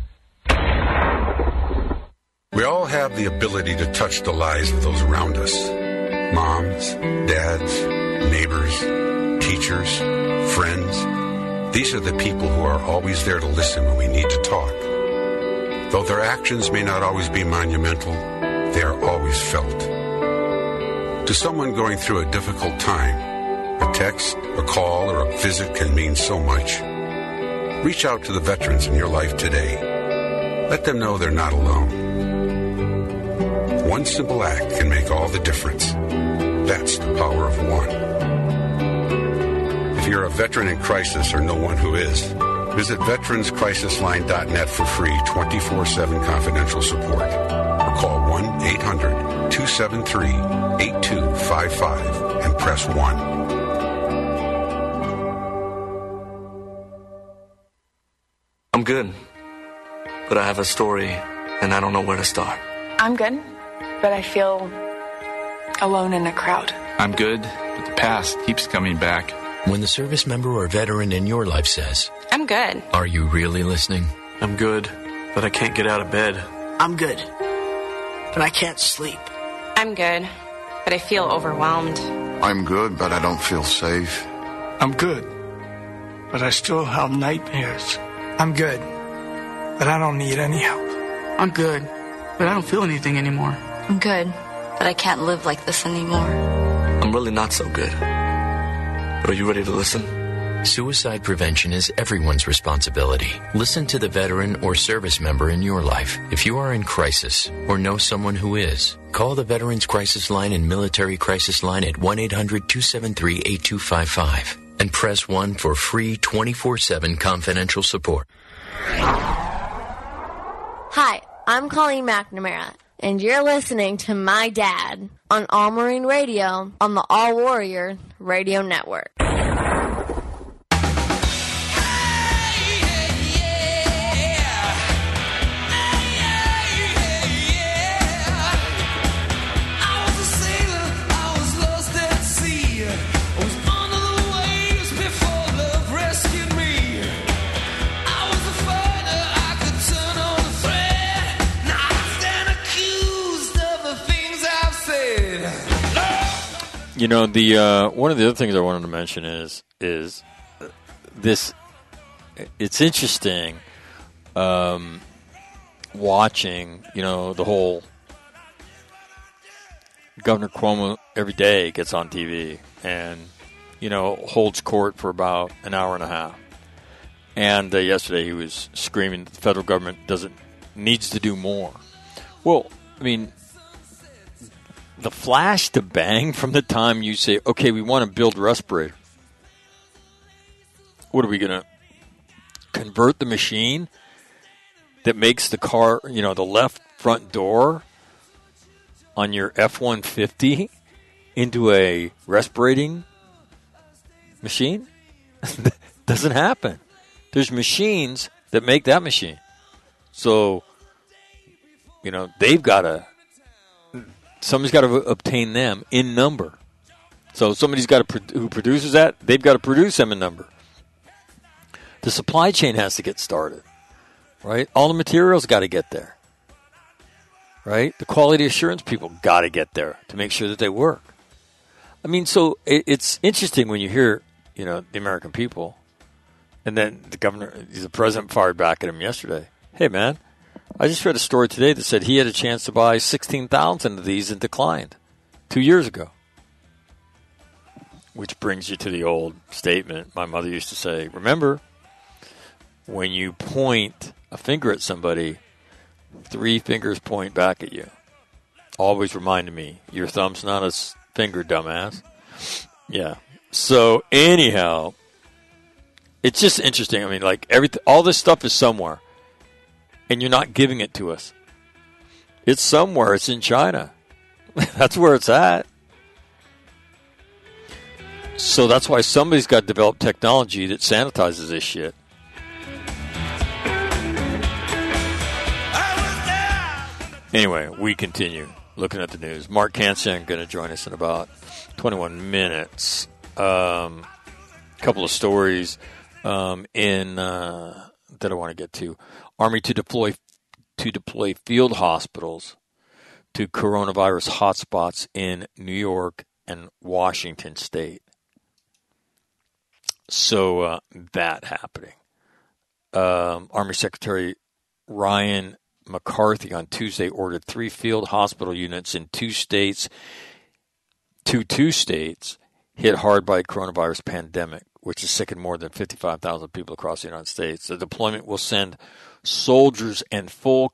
We all have the ability to touch the lives of those around us. Moms, dads, neighbors, teachers, friends. These are the people who are always there to listen when we need to talk. Though their actions may not always be monumental, they are always felt. To someone going through a difficult time, a text, a call, or a visit can mean so much. Reach out to the veterans in your life today. Let them know they're not alone. One simple act can make all the difference. That's the power of one. If you're a veteran in crisis or know one who is, visit veteranscrisisline.net for free 24/7 confidential support. Or call 1-800-273-8255 and press 1. I'm good, but I have a story and I don't know where to start. I'm good, but I feel alone in a crowd. I'm good, but the past keeps coming back. When the service member or veteran in your life says, I'm good. Are you really listening? I'm good, but I can't get out of bed. I'm good, but I can't sleep. I'm good, but I feel overwhelmed. I'm good, but I don't feel safe. I'm good, but I still have nightmares. I'm good, but I don't need any help. I'm good, but I don't feel anything anymore. I'm good, but I can't live like this anymore. I'm really not so good. But are you ready to listen? Suicide prevention is everyone's responsibility. Listen to the veteran or service member in your life. If you are in crisis or know someone who is, call the Veterans Crisis Line and Military Crisis Line at 1-800-273-8255 and press 1 for free 24/7 confidential support. Hi, I'm Colleen McNamara, and you're listening to my dad on All Marine Radio on the All Warrior Radio Network. You know, the one of the other things I wanted to mention is this. It's interesting watching, you know, the whole Governor Cuomo every day gets on TV and, you know, holds court for about an hour and a half. And yesterday he was screaming that the federal government needs to do more. Well, I mean, the flash to bang from the time you say, okay, we want to build a respirator. What are we going to convert the machine that makes the car, you know, the left front door on your F-150 into a respirating machine? Doesn't happen. There's machines that make that machine. So, you know, somebody's got to obtain them in number. So somebody's got to who produces that, they've got to produce them in number. The supply chain has to get started, right? All the materials got to get there, right? The quality assurance people got to get there to make sure that they work. I mean, so it's interesting when you hear, you know, the American people, and then the president fired back at him yesterday. Hey, man, I just read a story today that said he had a chance to buy 16,000 of these and declined 2 years ago. Which brings you to the old statement my mother used to say, remember, when you point a finger at somebody, 3 fingers point back at you. Always reminding me, your thumb's not a finger, dumbass. Yeah. So anyhow, it's just interesting. I mean, like all this stuff is somewhere, and you're not giving it to us. It's somewhere. It's in China. That's where it's at. So that's why somebody's got to develop technology that sanitizes this shit. Anyway, we continue looking at the news. Mark Kansan going to join us in about 21 minutes. Couple of stories that I want to get to. Army to deploy field hospitals to coronavirus hotspots in New York and Washington State. So that happening. Army Secretary Ryan McCarthy on Tuesday ordered 3 field hospital units in 2 states hit hard by coronavirus pandemic, which has sickened more than 55,000 people across the United States. The deployment will send soldiers and full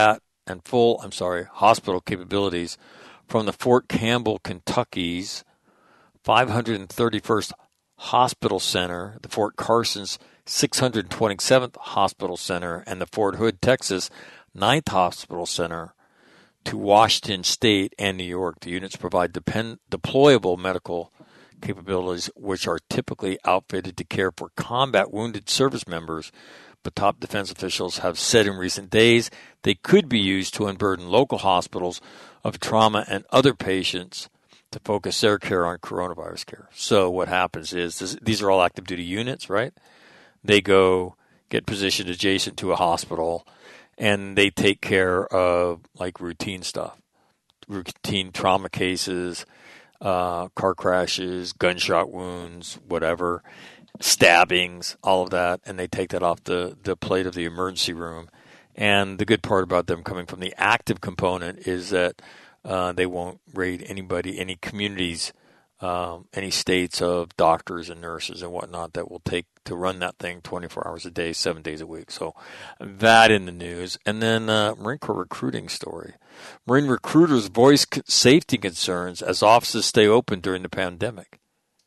hospital capabilities from the Fort Campbell, Kentucky's 531st Hospital Center, the Fort Carson's 627th Hospital Center, and the Fort Hood, Texas 9th Hospital Center to Washington State and New York. The units provide deployable medical capabilities, which are typically outfitted to care for combat wounded service members, but top defense officials have said in recent days they could be used to unburden local hospitals of trauma and other patients to focus their care on coronavirus care. So what happens is these are all active duty units, right? They go get positioned adjacent to a hospital, and they take care of like routine stuff, routine trauma cases, car crashes, gunshot wounds, whatever, stabbings, all of that, and they take that off the plate of the emergency room. And the good part about them coming from the active component is that they won't raid anybody, any communities, any states of doctors and nurses and whatnot that will take to run that thing 24 hours a day, 7 days a week. So that in the news. And then Marine Corps recruiting story. Marine recruiters voice safety concerns as offices stay open during the pandemic.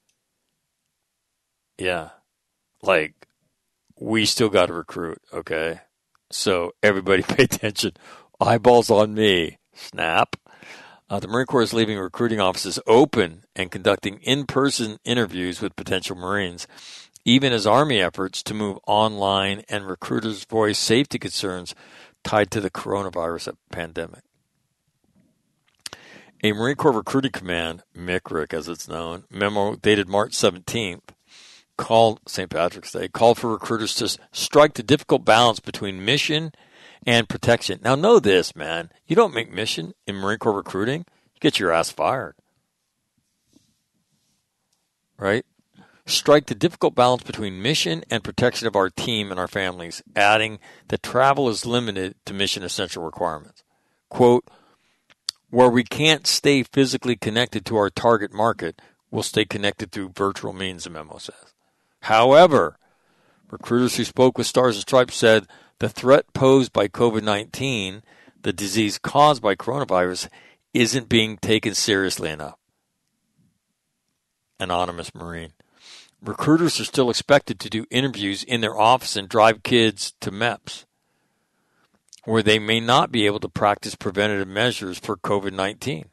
Yeah. Like, we still got to recruit, okay? So everybody pay attention. Eyeballs on me. Snap. The Marine Corps is leaving recruiting offices open and conducting in-person interviews with potential Marines, even as Army efforts to move online and recruiters voice safety concerns tied to the coronavirus pandemic. A Marine Corps Recruiting Command, MCRC as it's known, memo dated March 17th, called St. Patrick's Day, called for recruiters to strike the difficult balance between mission and protection. Now, know this, man. You don't make mission in Marine Corps recruiting, you get your ass fired. Right? Strike the difficult balance between mission and protection of our team and our families, adding that travel is limited to mission essential requirements. Quote, where we can't stay physically connected to our target market, we'll stay connected through virtual means, the memo says. However, recruiters who spoke with Stars and Stripes said the threat posed by COVID-19, the disease caused by coronavirus, isn't being taken seriously enough. Anonymous Marine. Recruiters are still expected to do interviews in their office and drive kids to MEPS, where they may not be able to practice preventative measures for COVID-19.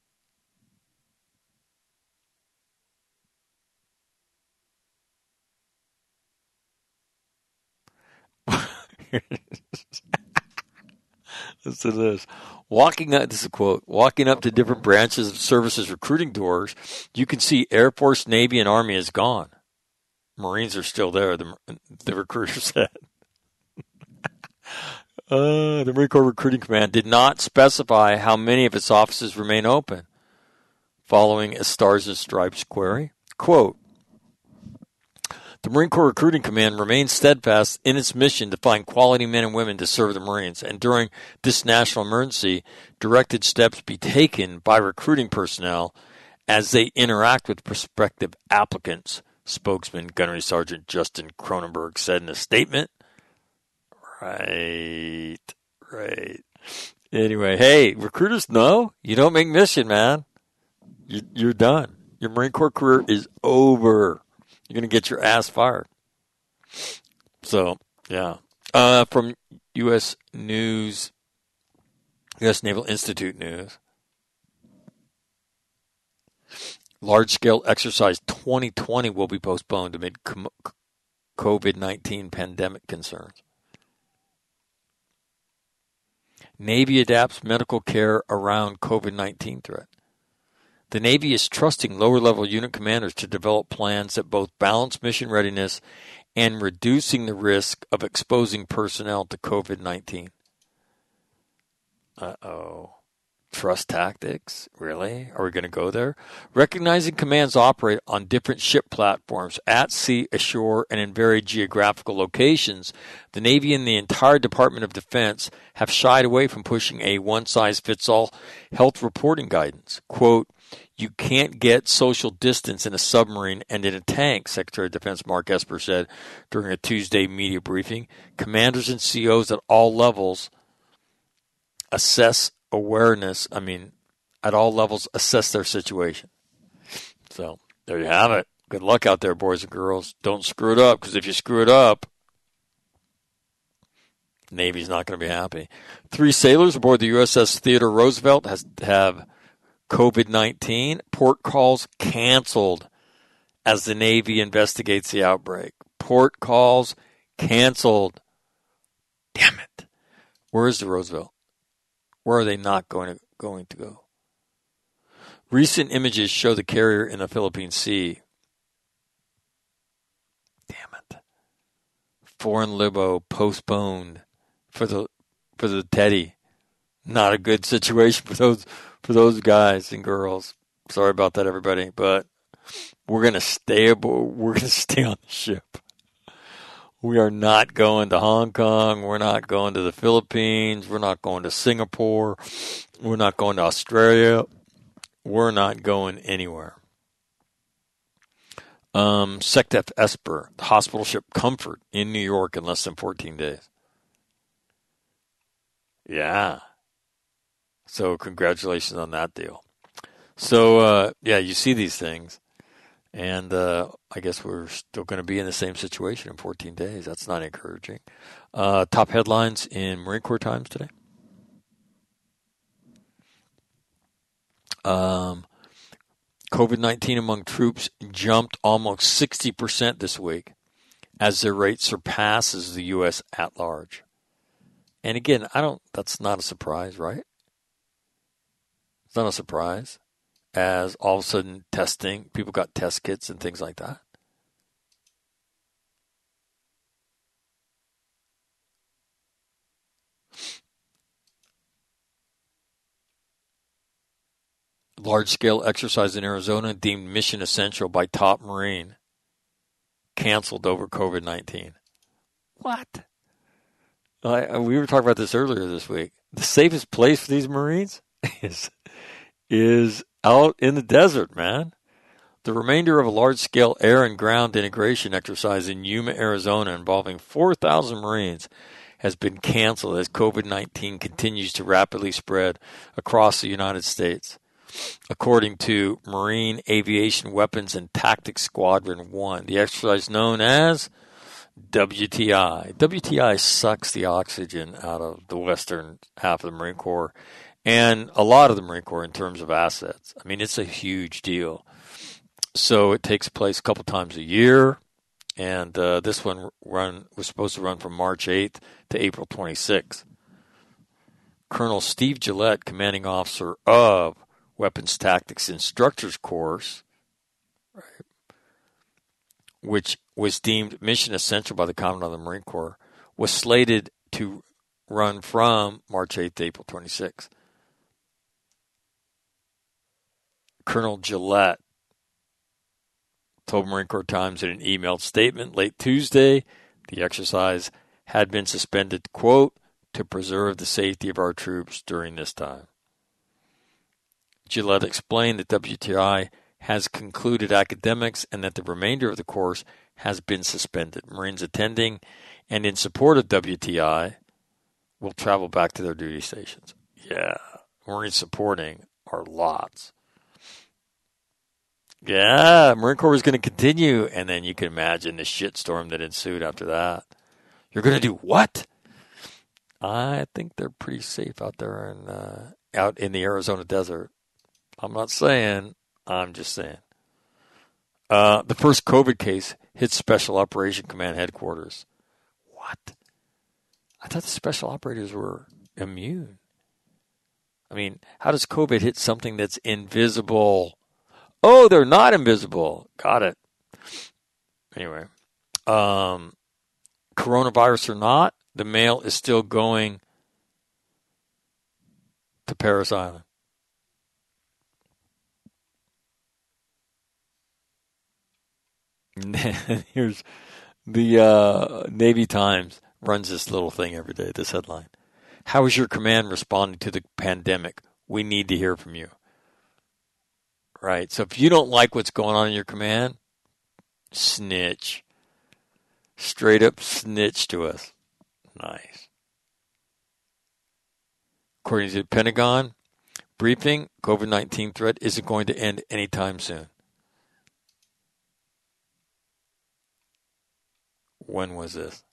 Listen to this. This is a quote. Walking up to different branches of services recruiting doors, you can see Air Force, Navy, and Army is gone. Marines are still there, the recruiter said. The Marine Corps Recruiting Command did not specify how many of its offices remain open. Following a Stars and Stripes query, quote, the Marine Corps Recruiting Command remains steadfast in its mission to find quality men and women to serve the Marines, and during this national emergency, directed steps be taken by recruiting personnel as they interact with prospective applicants, spokesman Gunnery Sergeant Justin Cronenberg said in a statement. Right. Anyway, hey, recruiters know you don't make mission, man. You're done. Your Marine Corps career is over. You're going to get your ass fired. So, yeah. From U.S. News, U.S. Naval Institute News, large-scale exercise 2020 will be postponed amid COVID-19 pandemic concerns. Navy adapts medical care around COVID-19 threat. The Navy is trusting lower-level unit commanders to develop plans that both balance mission readiness and reducing the risk of exposing personnel to COVID-19. Uh-oh. Trust tactics? Really? Are we going to go there? Recognizing commands operate on different ship platforms at sea, ashore, and in varied geographical locations, the Navy and the entire Department of Defense have shied away from pushing a one-size-fits-all health reporting guidance. Quote, "You can't get social distance in a submarine and in a tank," Secretary of Defense Mark Esper said during a Tuesday media briefing. Commanders and COs at all levels assess their situation. So there you have it. Good luck out there, boys and girls. Don't screw it up, because if you screw it up, Navy's not going to be happy. 3 sailors aboard the USS Theodore Roosevelt have COVID-19. Port calls canceled as the Navy investigates the outbreak. Port calls canceled. Damn it. Where is the Roosevelt? Where are they not going to go? Recent images show the carrier in the Philippine Sea. Damn it. Foreign Libo postponed for the Teddy. Not a good situation for those guys and girls. Sorry about that, everybody, but we're gonna stay aboard. We're gonna stay on the ship. We are not going to Hong Kong. We're not going to the Philippines. We're not going to Singapore. We're not going to Australia. We're not going anywhere. SecDef Esper, the hospital ship Comfort in New York in less than 14 days. Yeah. So congratulations on that deal. So, you see these things. And I guess we're still going to be in the same situation in 14 days. That's not encouraging. Top headlines in Marine Corps Times today. COVID-19 among troops jumped almost 60% this week as their rate surpasses the U.S. at large. And again, that's not a surprise, right? It's not a surprise. As all of a sudden testing, people got test kits and things like that. Large-scale exercise in Arizona deemed mission essential by top Marine. Canceled over COVID-19. What? We were talking about this earlier this week. The safest place for these Marines is out in the desert, man. The remainder of a large-scale air and ground integration exercise in Yuma, Arizona, involving 4,000 Marines has been canceled as COVID-19 continues to rapidly spread across the United States. According to Marine Aviation Weapons and Tactics Squadron 1, the exercise known as WTI. WTI sucks the oxygen out of the western half of the Marine Corps and a lot of the Marine Corps in terms of assets. I mean, it's a huge deal. So it takes place a couple times a year, and this one was supposed to run from March 8th to April 26th. Colonel Steve Gillette, commanding officer of Weapons Tactics Instructors Course, right, which was deemed mission essential by the Commandant of the Marine Corps, was slated to run from March 8th to April 26th. Colonel Gillette told Marine Corps Times in an emailed statement late Tuesday the exercise had been suspended, quote, to preserve the safety of our troops during this time. Gillette explained that WTI has concluded academics and that the remainder of the course has been suspended. Marines attending and in support of WTI will travel back to their duty stations. Yeah. Marine supporting are lots. Yeah, Marine Corps was going to continue, and then you can imagine the shitstorm that ensued after that. You're going to do what? I think they're pretty safe out there out in the Arizona desert. I'm not saying. I'm just saying. The first COVID case hit Special Operation Command headquarters. What? I thought the special operators were immune. I mean, how does COVID hit something that's invisible? Oh, they're not invisible. Got it. Anyway, coronavirus or not, the mail is still going to Parris Island. Here's the Navy Times runs this little thing every day, this headline. How is your command responding to the pandemic? We need to hear from you. Right. So if you don't like what's going on in your command, snitch. Straight up snitch to us. Nice. According to the Pentagon briefing, COVID-19 threat isn't going to end anytime soon. When was this?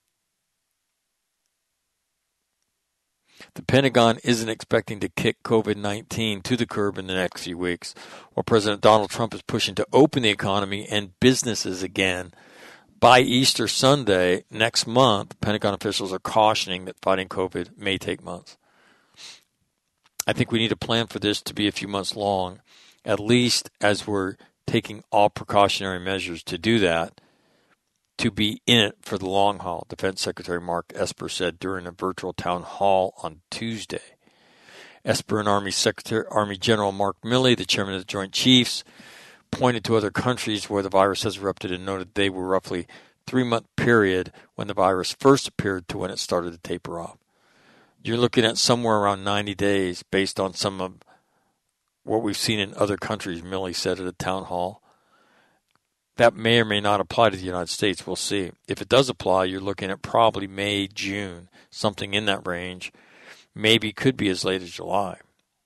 The Pentagon isn't expecting to kick COVID-19 to the curb in the next few weeks, while President Donald Trump is pushing to open the economy and businesses again. By Easter Sunday next month, Pentagon officials are cautioning that fighting COVID may take months. I think we need a plan for this to be a few months long, at least as we're taking all precautionary measures to do that, to be in it for the long haul, Defense Secretary Mark Esper said during a virtual town hall on Tuesday. Esper and Army General Mark Milley, the chairman of the Joint Chiefs, pointed to other countries where the virus has erupted and noted they were roughly 3-month period when the virus first appeared to when it started to taper off. You're looking at somewhere around 90 days based on some of what we've seen in other countries, Milley said at a town hall. That may or may not apply to the United States. We'll see. If it does apply, you're looking at probably May, June, something in that range. Maybe could be as late as July.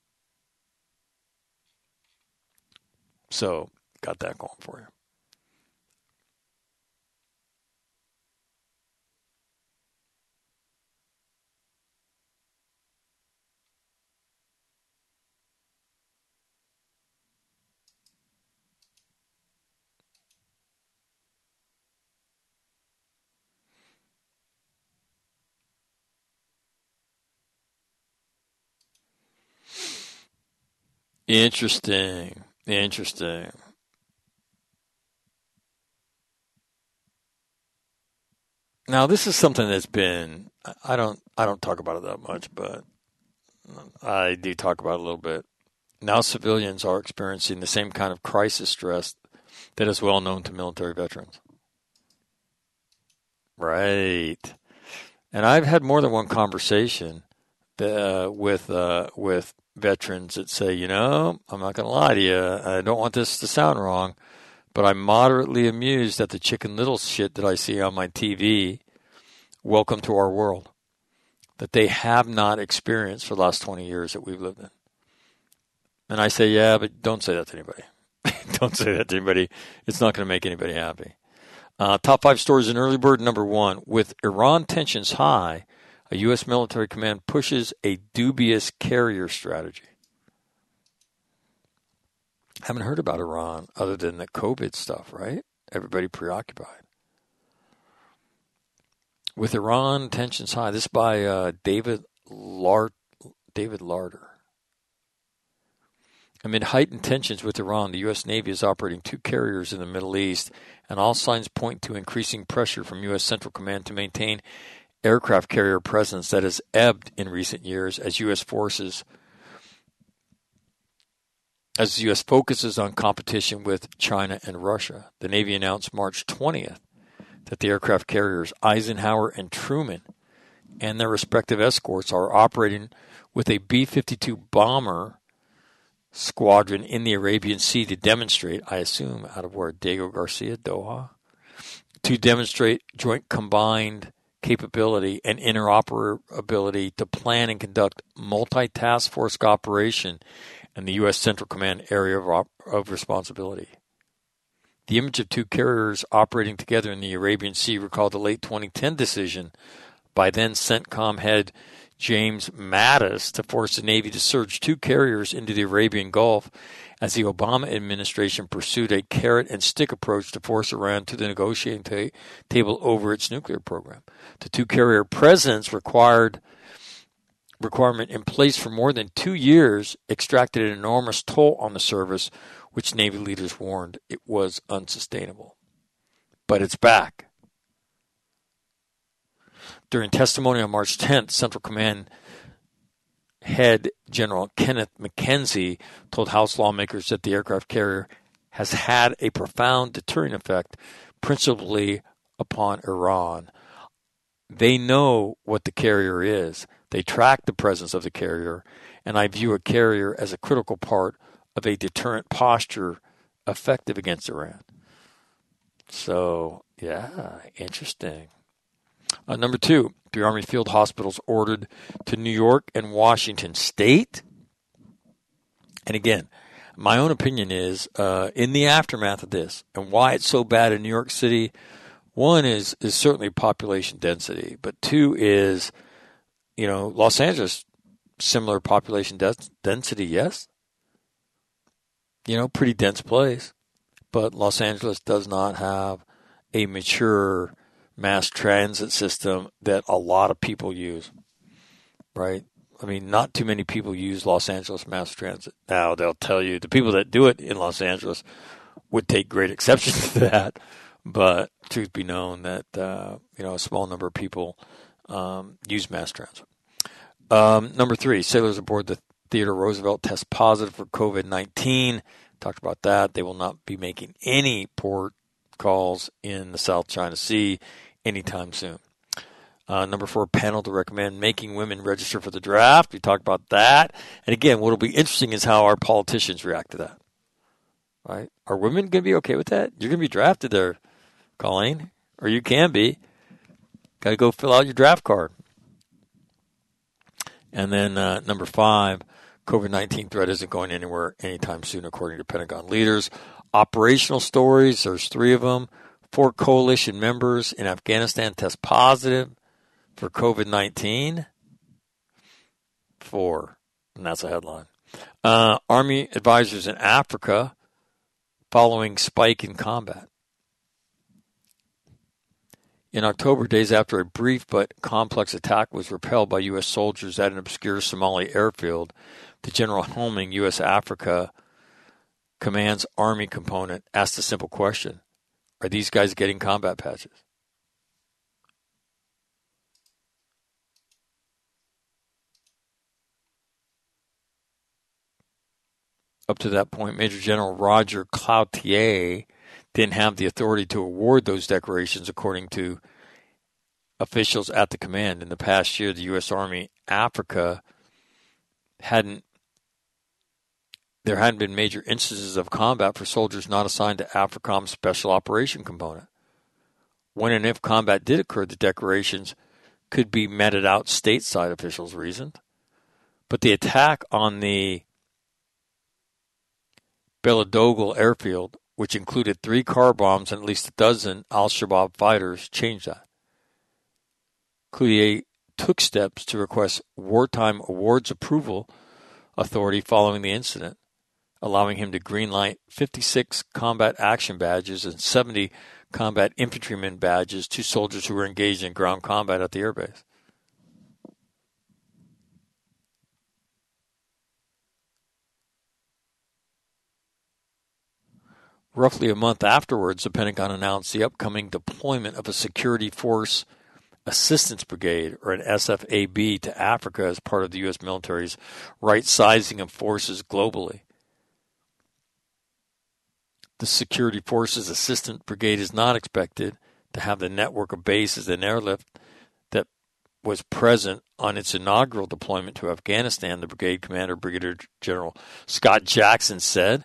So, got that going for you. Interesting. Now, this is something that's been, I don't talk about it that much, but I do talk about it a little bit. Now civilians are experiencing the same kind of crisis stress that is well known to military veterans. Right. And I've had more than one conversation with veterans that say, you know, I'm not going to lie to you. I don't want this to sound wrong, but I'm moderately amused at the Chicken Little shit that I see on my TV. Welcome to our world. That they have not experienced for the last 20 years that we've lived in. And I say, yeah, but don't say that to anybody. Don't say that to anybody. It's not going to make anybody happy. Top 5 stories in Early Bird. Number 1, with Iran tensions high, a U.S. military command pushes a dubious carrier strategy. Haven't heard about Iran other than the COVID stuff, right? Everybody preoccupied. With Iran tensions high, this by David Larter. Amid heightened tensions with Iran, the U.S. Navy is operating 2 carriers in the Middle East, and all signs point to increasing pressure from U.S. Central Command to maintain aircraft carrier presence that has ebbed in recent years as U.S. focuses on competition with China and Russia. The Navy announced March 20th that the aircraft carriers Eisenhower and Truman and their respective escorts are operating with a B-52 bomber squadron in the Arabian Sea to demonstrate, I assume, out of where Diego Garcia, Doha, to demonstrate joint combined capability and interoperability to plan and conduct multi-task force operation in the U.S. Central Command area of responsibility. The image of two carriers operating together in the Arabian Sea recalled the late 2010 decision by then CENTCOM head James Mattis to force the Navy to surge two carriers into the Arabian Gulf as the Obama administration pursued a carrot-and-stick approach to force Iran to the negotiating table over its nuclear program. The two-carrier presence requirement in place for more than 2 years extracted an enormous toll on the service, which Navy leaders warned it was unsustainable. But it's back. During testimony on March 10th, Central Command head General Kenneth McKenzie told House lawmakers that the aircraft carrier has had a profound deterring effect, principally upon Iran. They know what the carrier is. They track the presence of the carrier, and I view a carrier as a critical part of a deterrent posture effective against Iran. So, yeah, interesting. Number 2, 3 Army field hospitals ordered to New York and Washington State. And again, my own opinion is, in the aftermath of this, and why it's so bad in New York City, one is certainly population density, but 2 is, Los Angeles, similar population density, yes? Pretty dense place, but Los Angeles does not have a mature mass transit system that a lot of people use, right? I mean, not too many people use Los Angeles mass transit. Now, they'll tell you the people that do it in Los Angeles would take great exception to that, but truth be known that, a small number of people use mass transit. Number 3, sailors aboard the Theodore Roosevelt test positive for COVID-19. Talked about that. They will not be making any port calls in the South China Sea anytime soon. Number 4, panel to recommend making women register for the draft. We talked about that. And again, what will be interesting is how our politicians react to that. Right? Are women going to be okay with that? You're going to be drafted there, Colleen. Or you can be. Got to go fill out your draft card. And then number 5, COVID-19 threat isn't going anywhere anytime soon, according to Pentagon leaders. Operational stories, there's 3 of them. 4 coalition members in Afghanistan test positive for COVID-19. 4, and that's a headline. Army advisors in Africa following spike in combat. In October, days after a brief but complex attack was repelled by U.S. soldiers at an obscure Somali airfield, the General Homing, U.S. Africa Command's Army component, asked a simple question. Are these guys getting combat patches? Up to that point, Major General Roger Cloutier didn't have the authority to award those decorations, according to officials at the command. In the past year, the U.S. Army Africa there hadn't been major instances of combat for soldiers not assigned to AFRICOM's Special Operation Component. When and if combat did occur, the decorations could be meted out stateside, officials reasoned. But the attack on the Beladogle airfield, which included 3 car bombs and at least a dozen al-Shabaab fighters, changed that. Cloutier took steps to request wartime awards approval authority following the incident, allowing him to greenlight 56 combat action badges and 70 combat infantryman badges to soldiers who were engaged in ground combat at the airbase. Roughly a month afterwards, the Pentagon announced the upcoming deployment of a Security Force Assistance Brigade, or an SFAB, to Africa as part of the U.S. military's right-sizing of forces globally. The Security Forces Assistance Brigade is not expected to have the network of bases and airlift that was present on its inaugural deployment to Afghanistan, the brigade commander, Brigadier General Scott Jackson, said.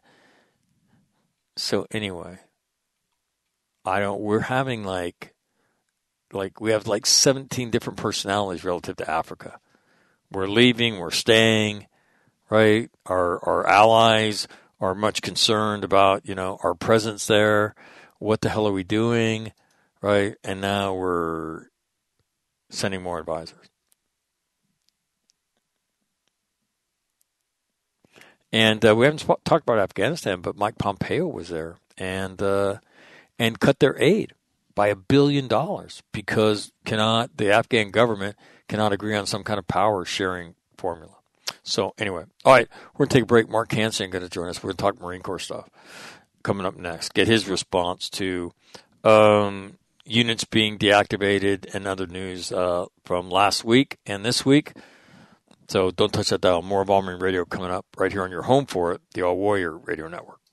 So anyway, we're having like we have like 17 different personalities relative to Africa. We're leaving, we're staying, right? Our allies are much concerned about, our presence there. What the hell are we doing, right? And now we're sending more advisors. And we haven't talked about Afghanistan, but Mike Pompeo was there and cut their aid by $1 billion because the Afghan government cannot agree on some kind of power sharing formula. So anyway, all right, we're going to take a break. Mark Hansen is going to join us. We're going to talk Marine Corps stuff coming up next. Get his response to units being deactivated and other news from last week and this week. So don't touch that dial. More of All Marine Radio coming up right here on your home for it, the All Warrior Radio Network.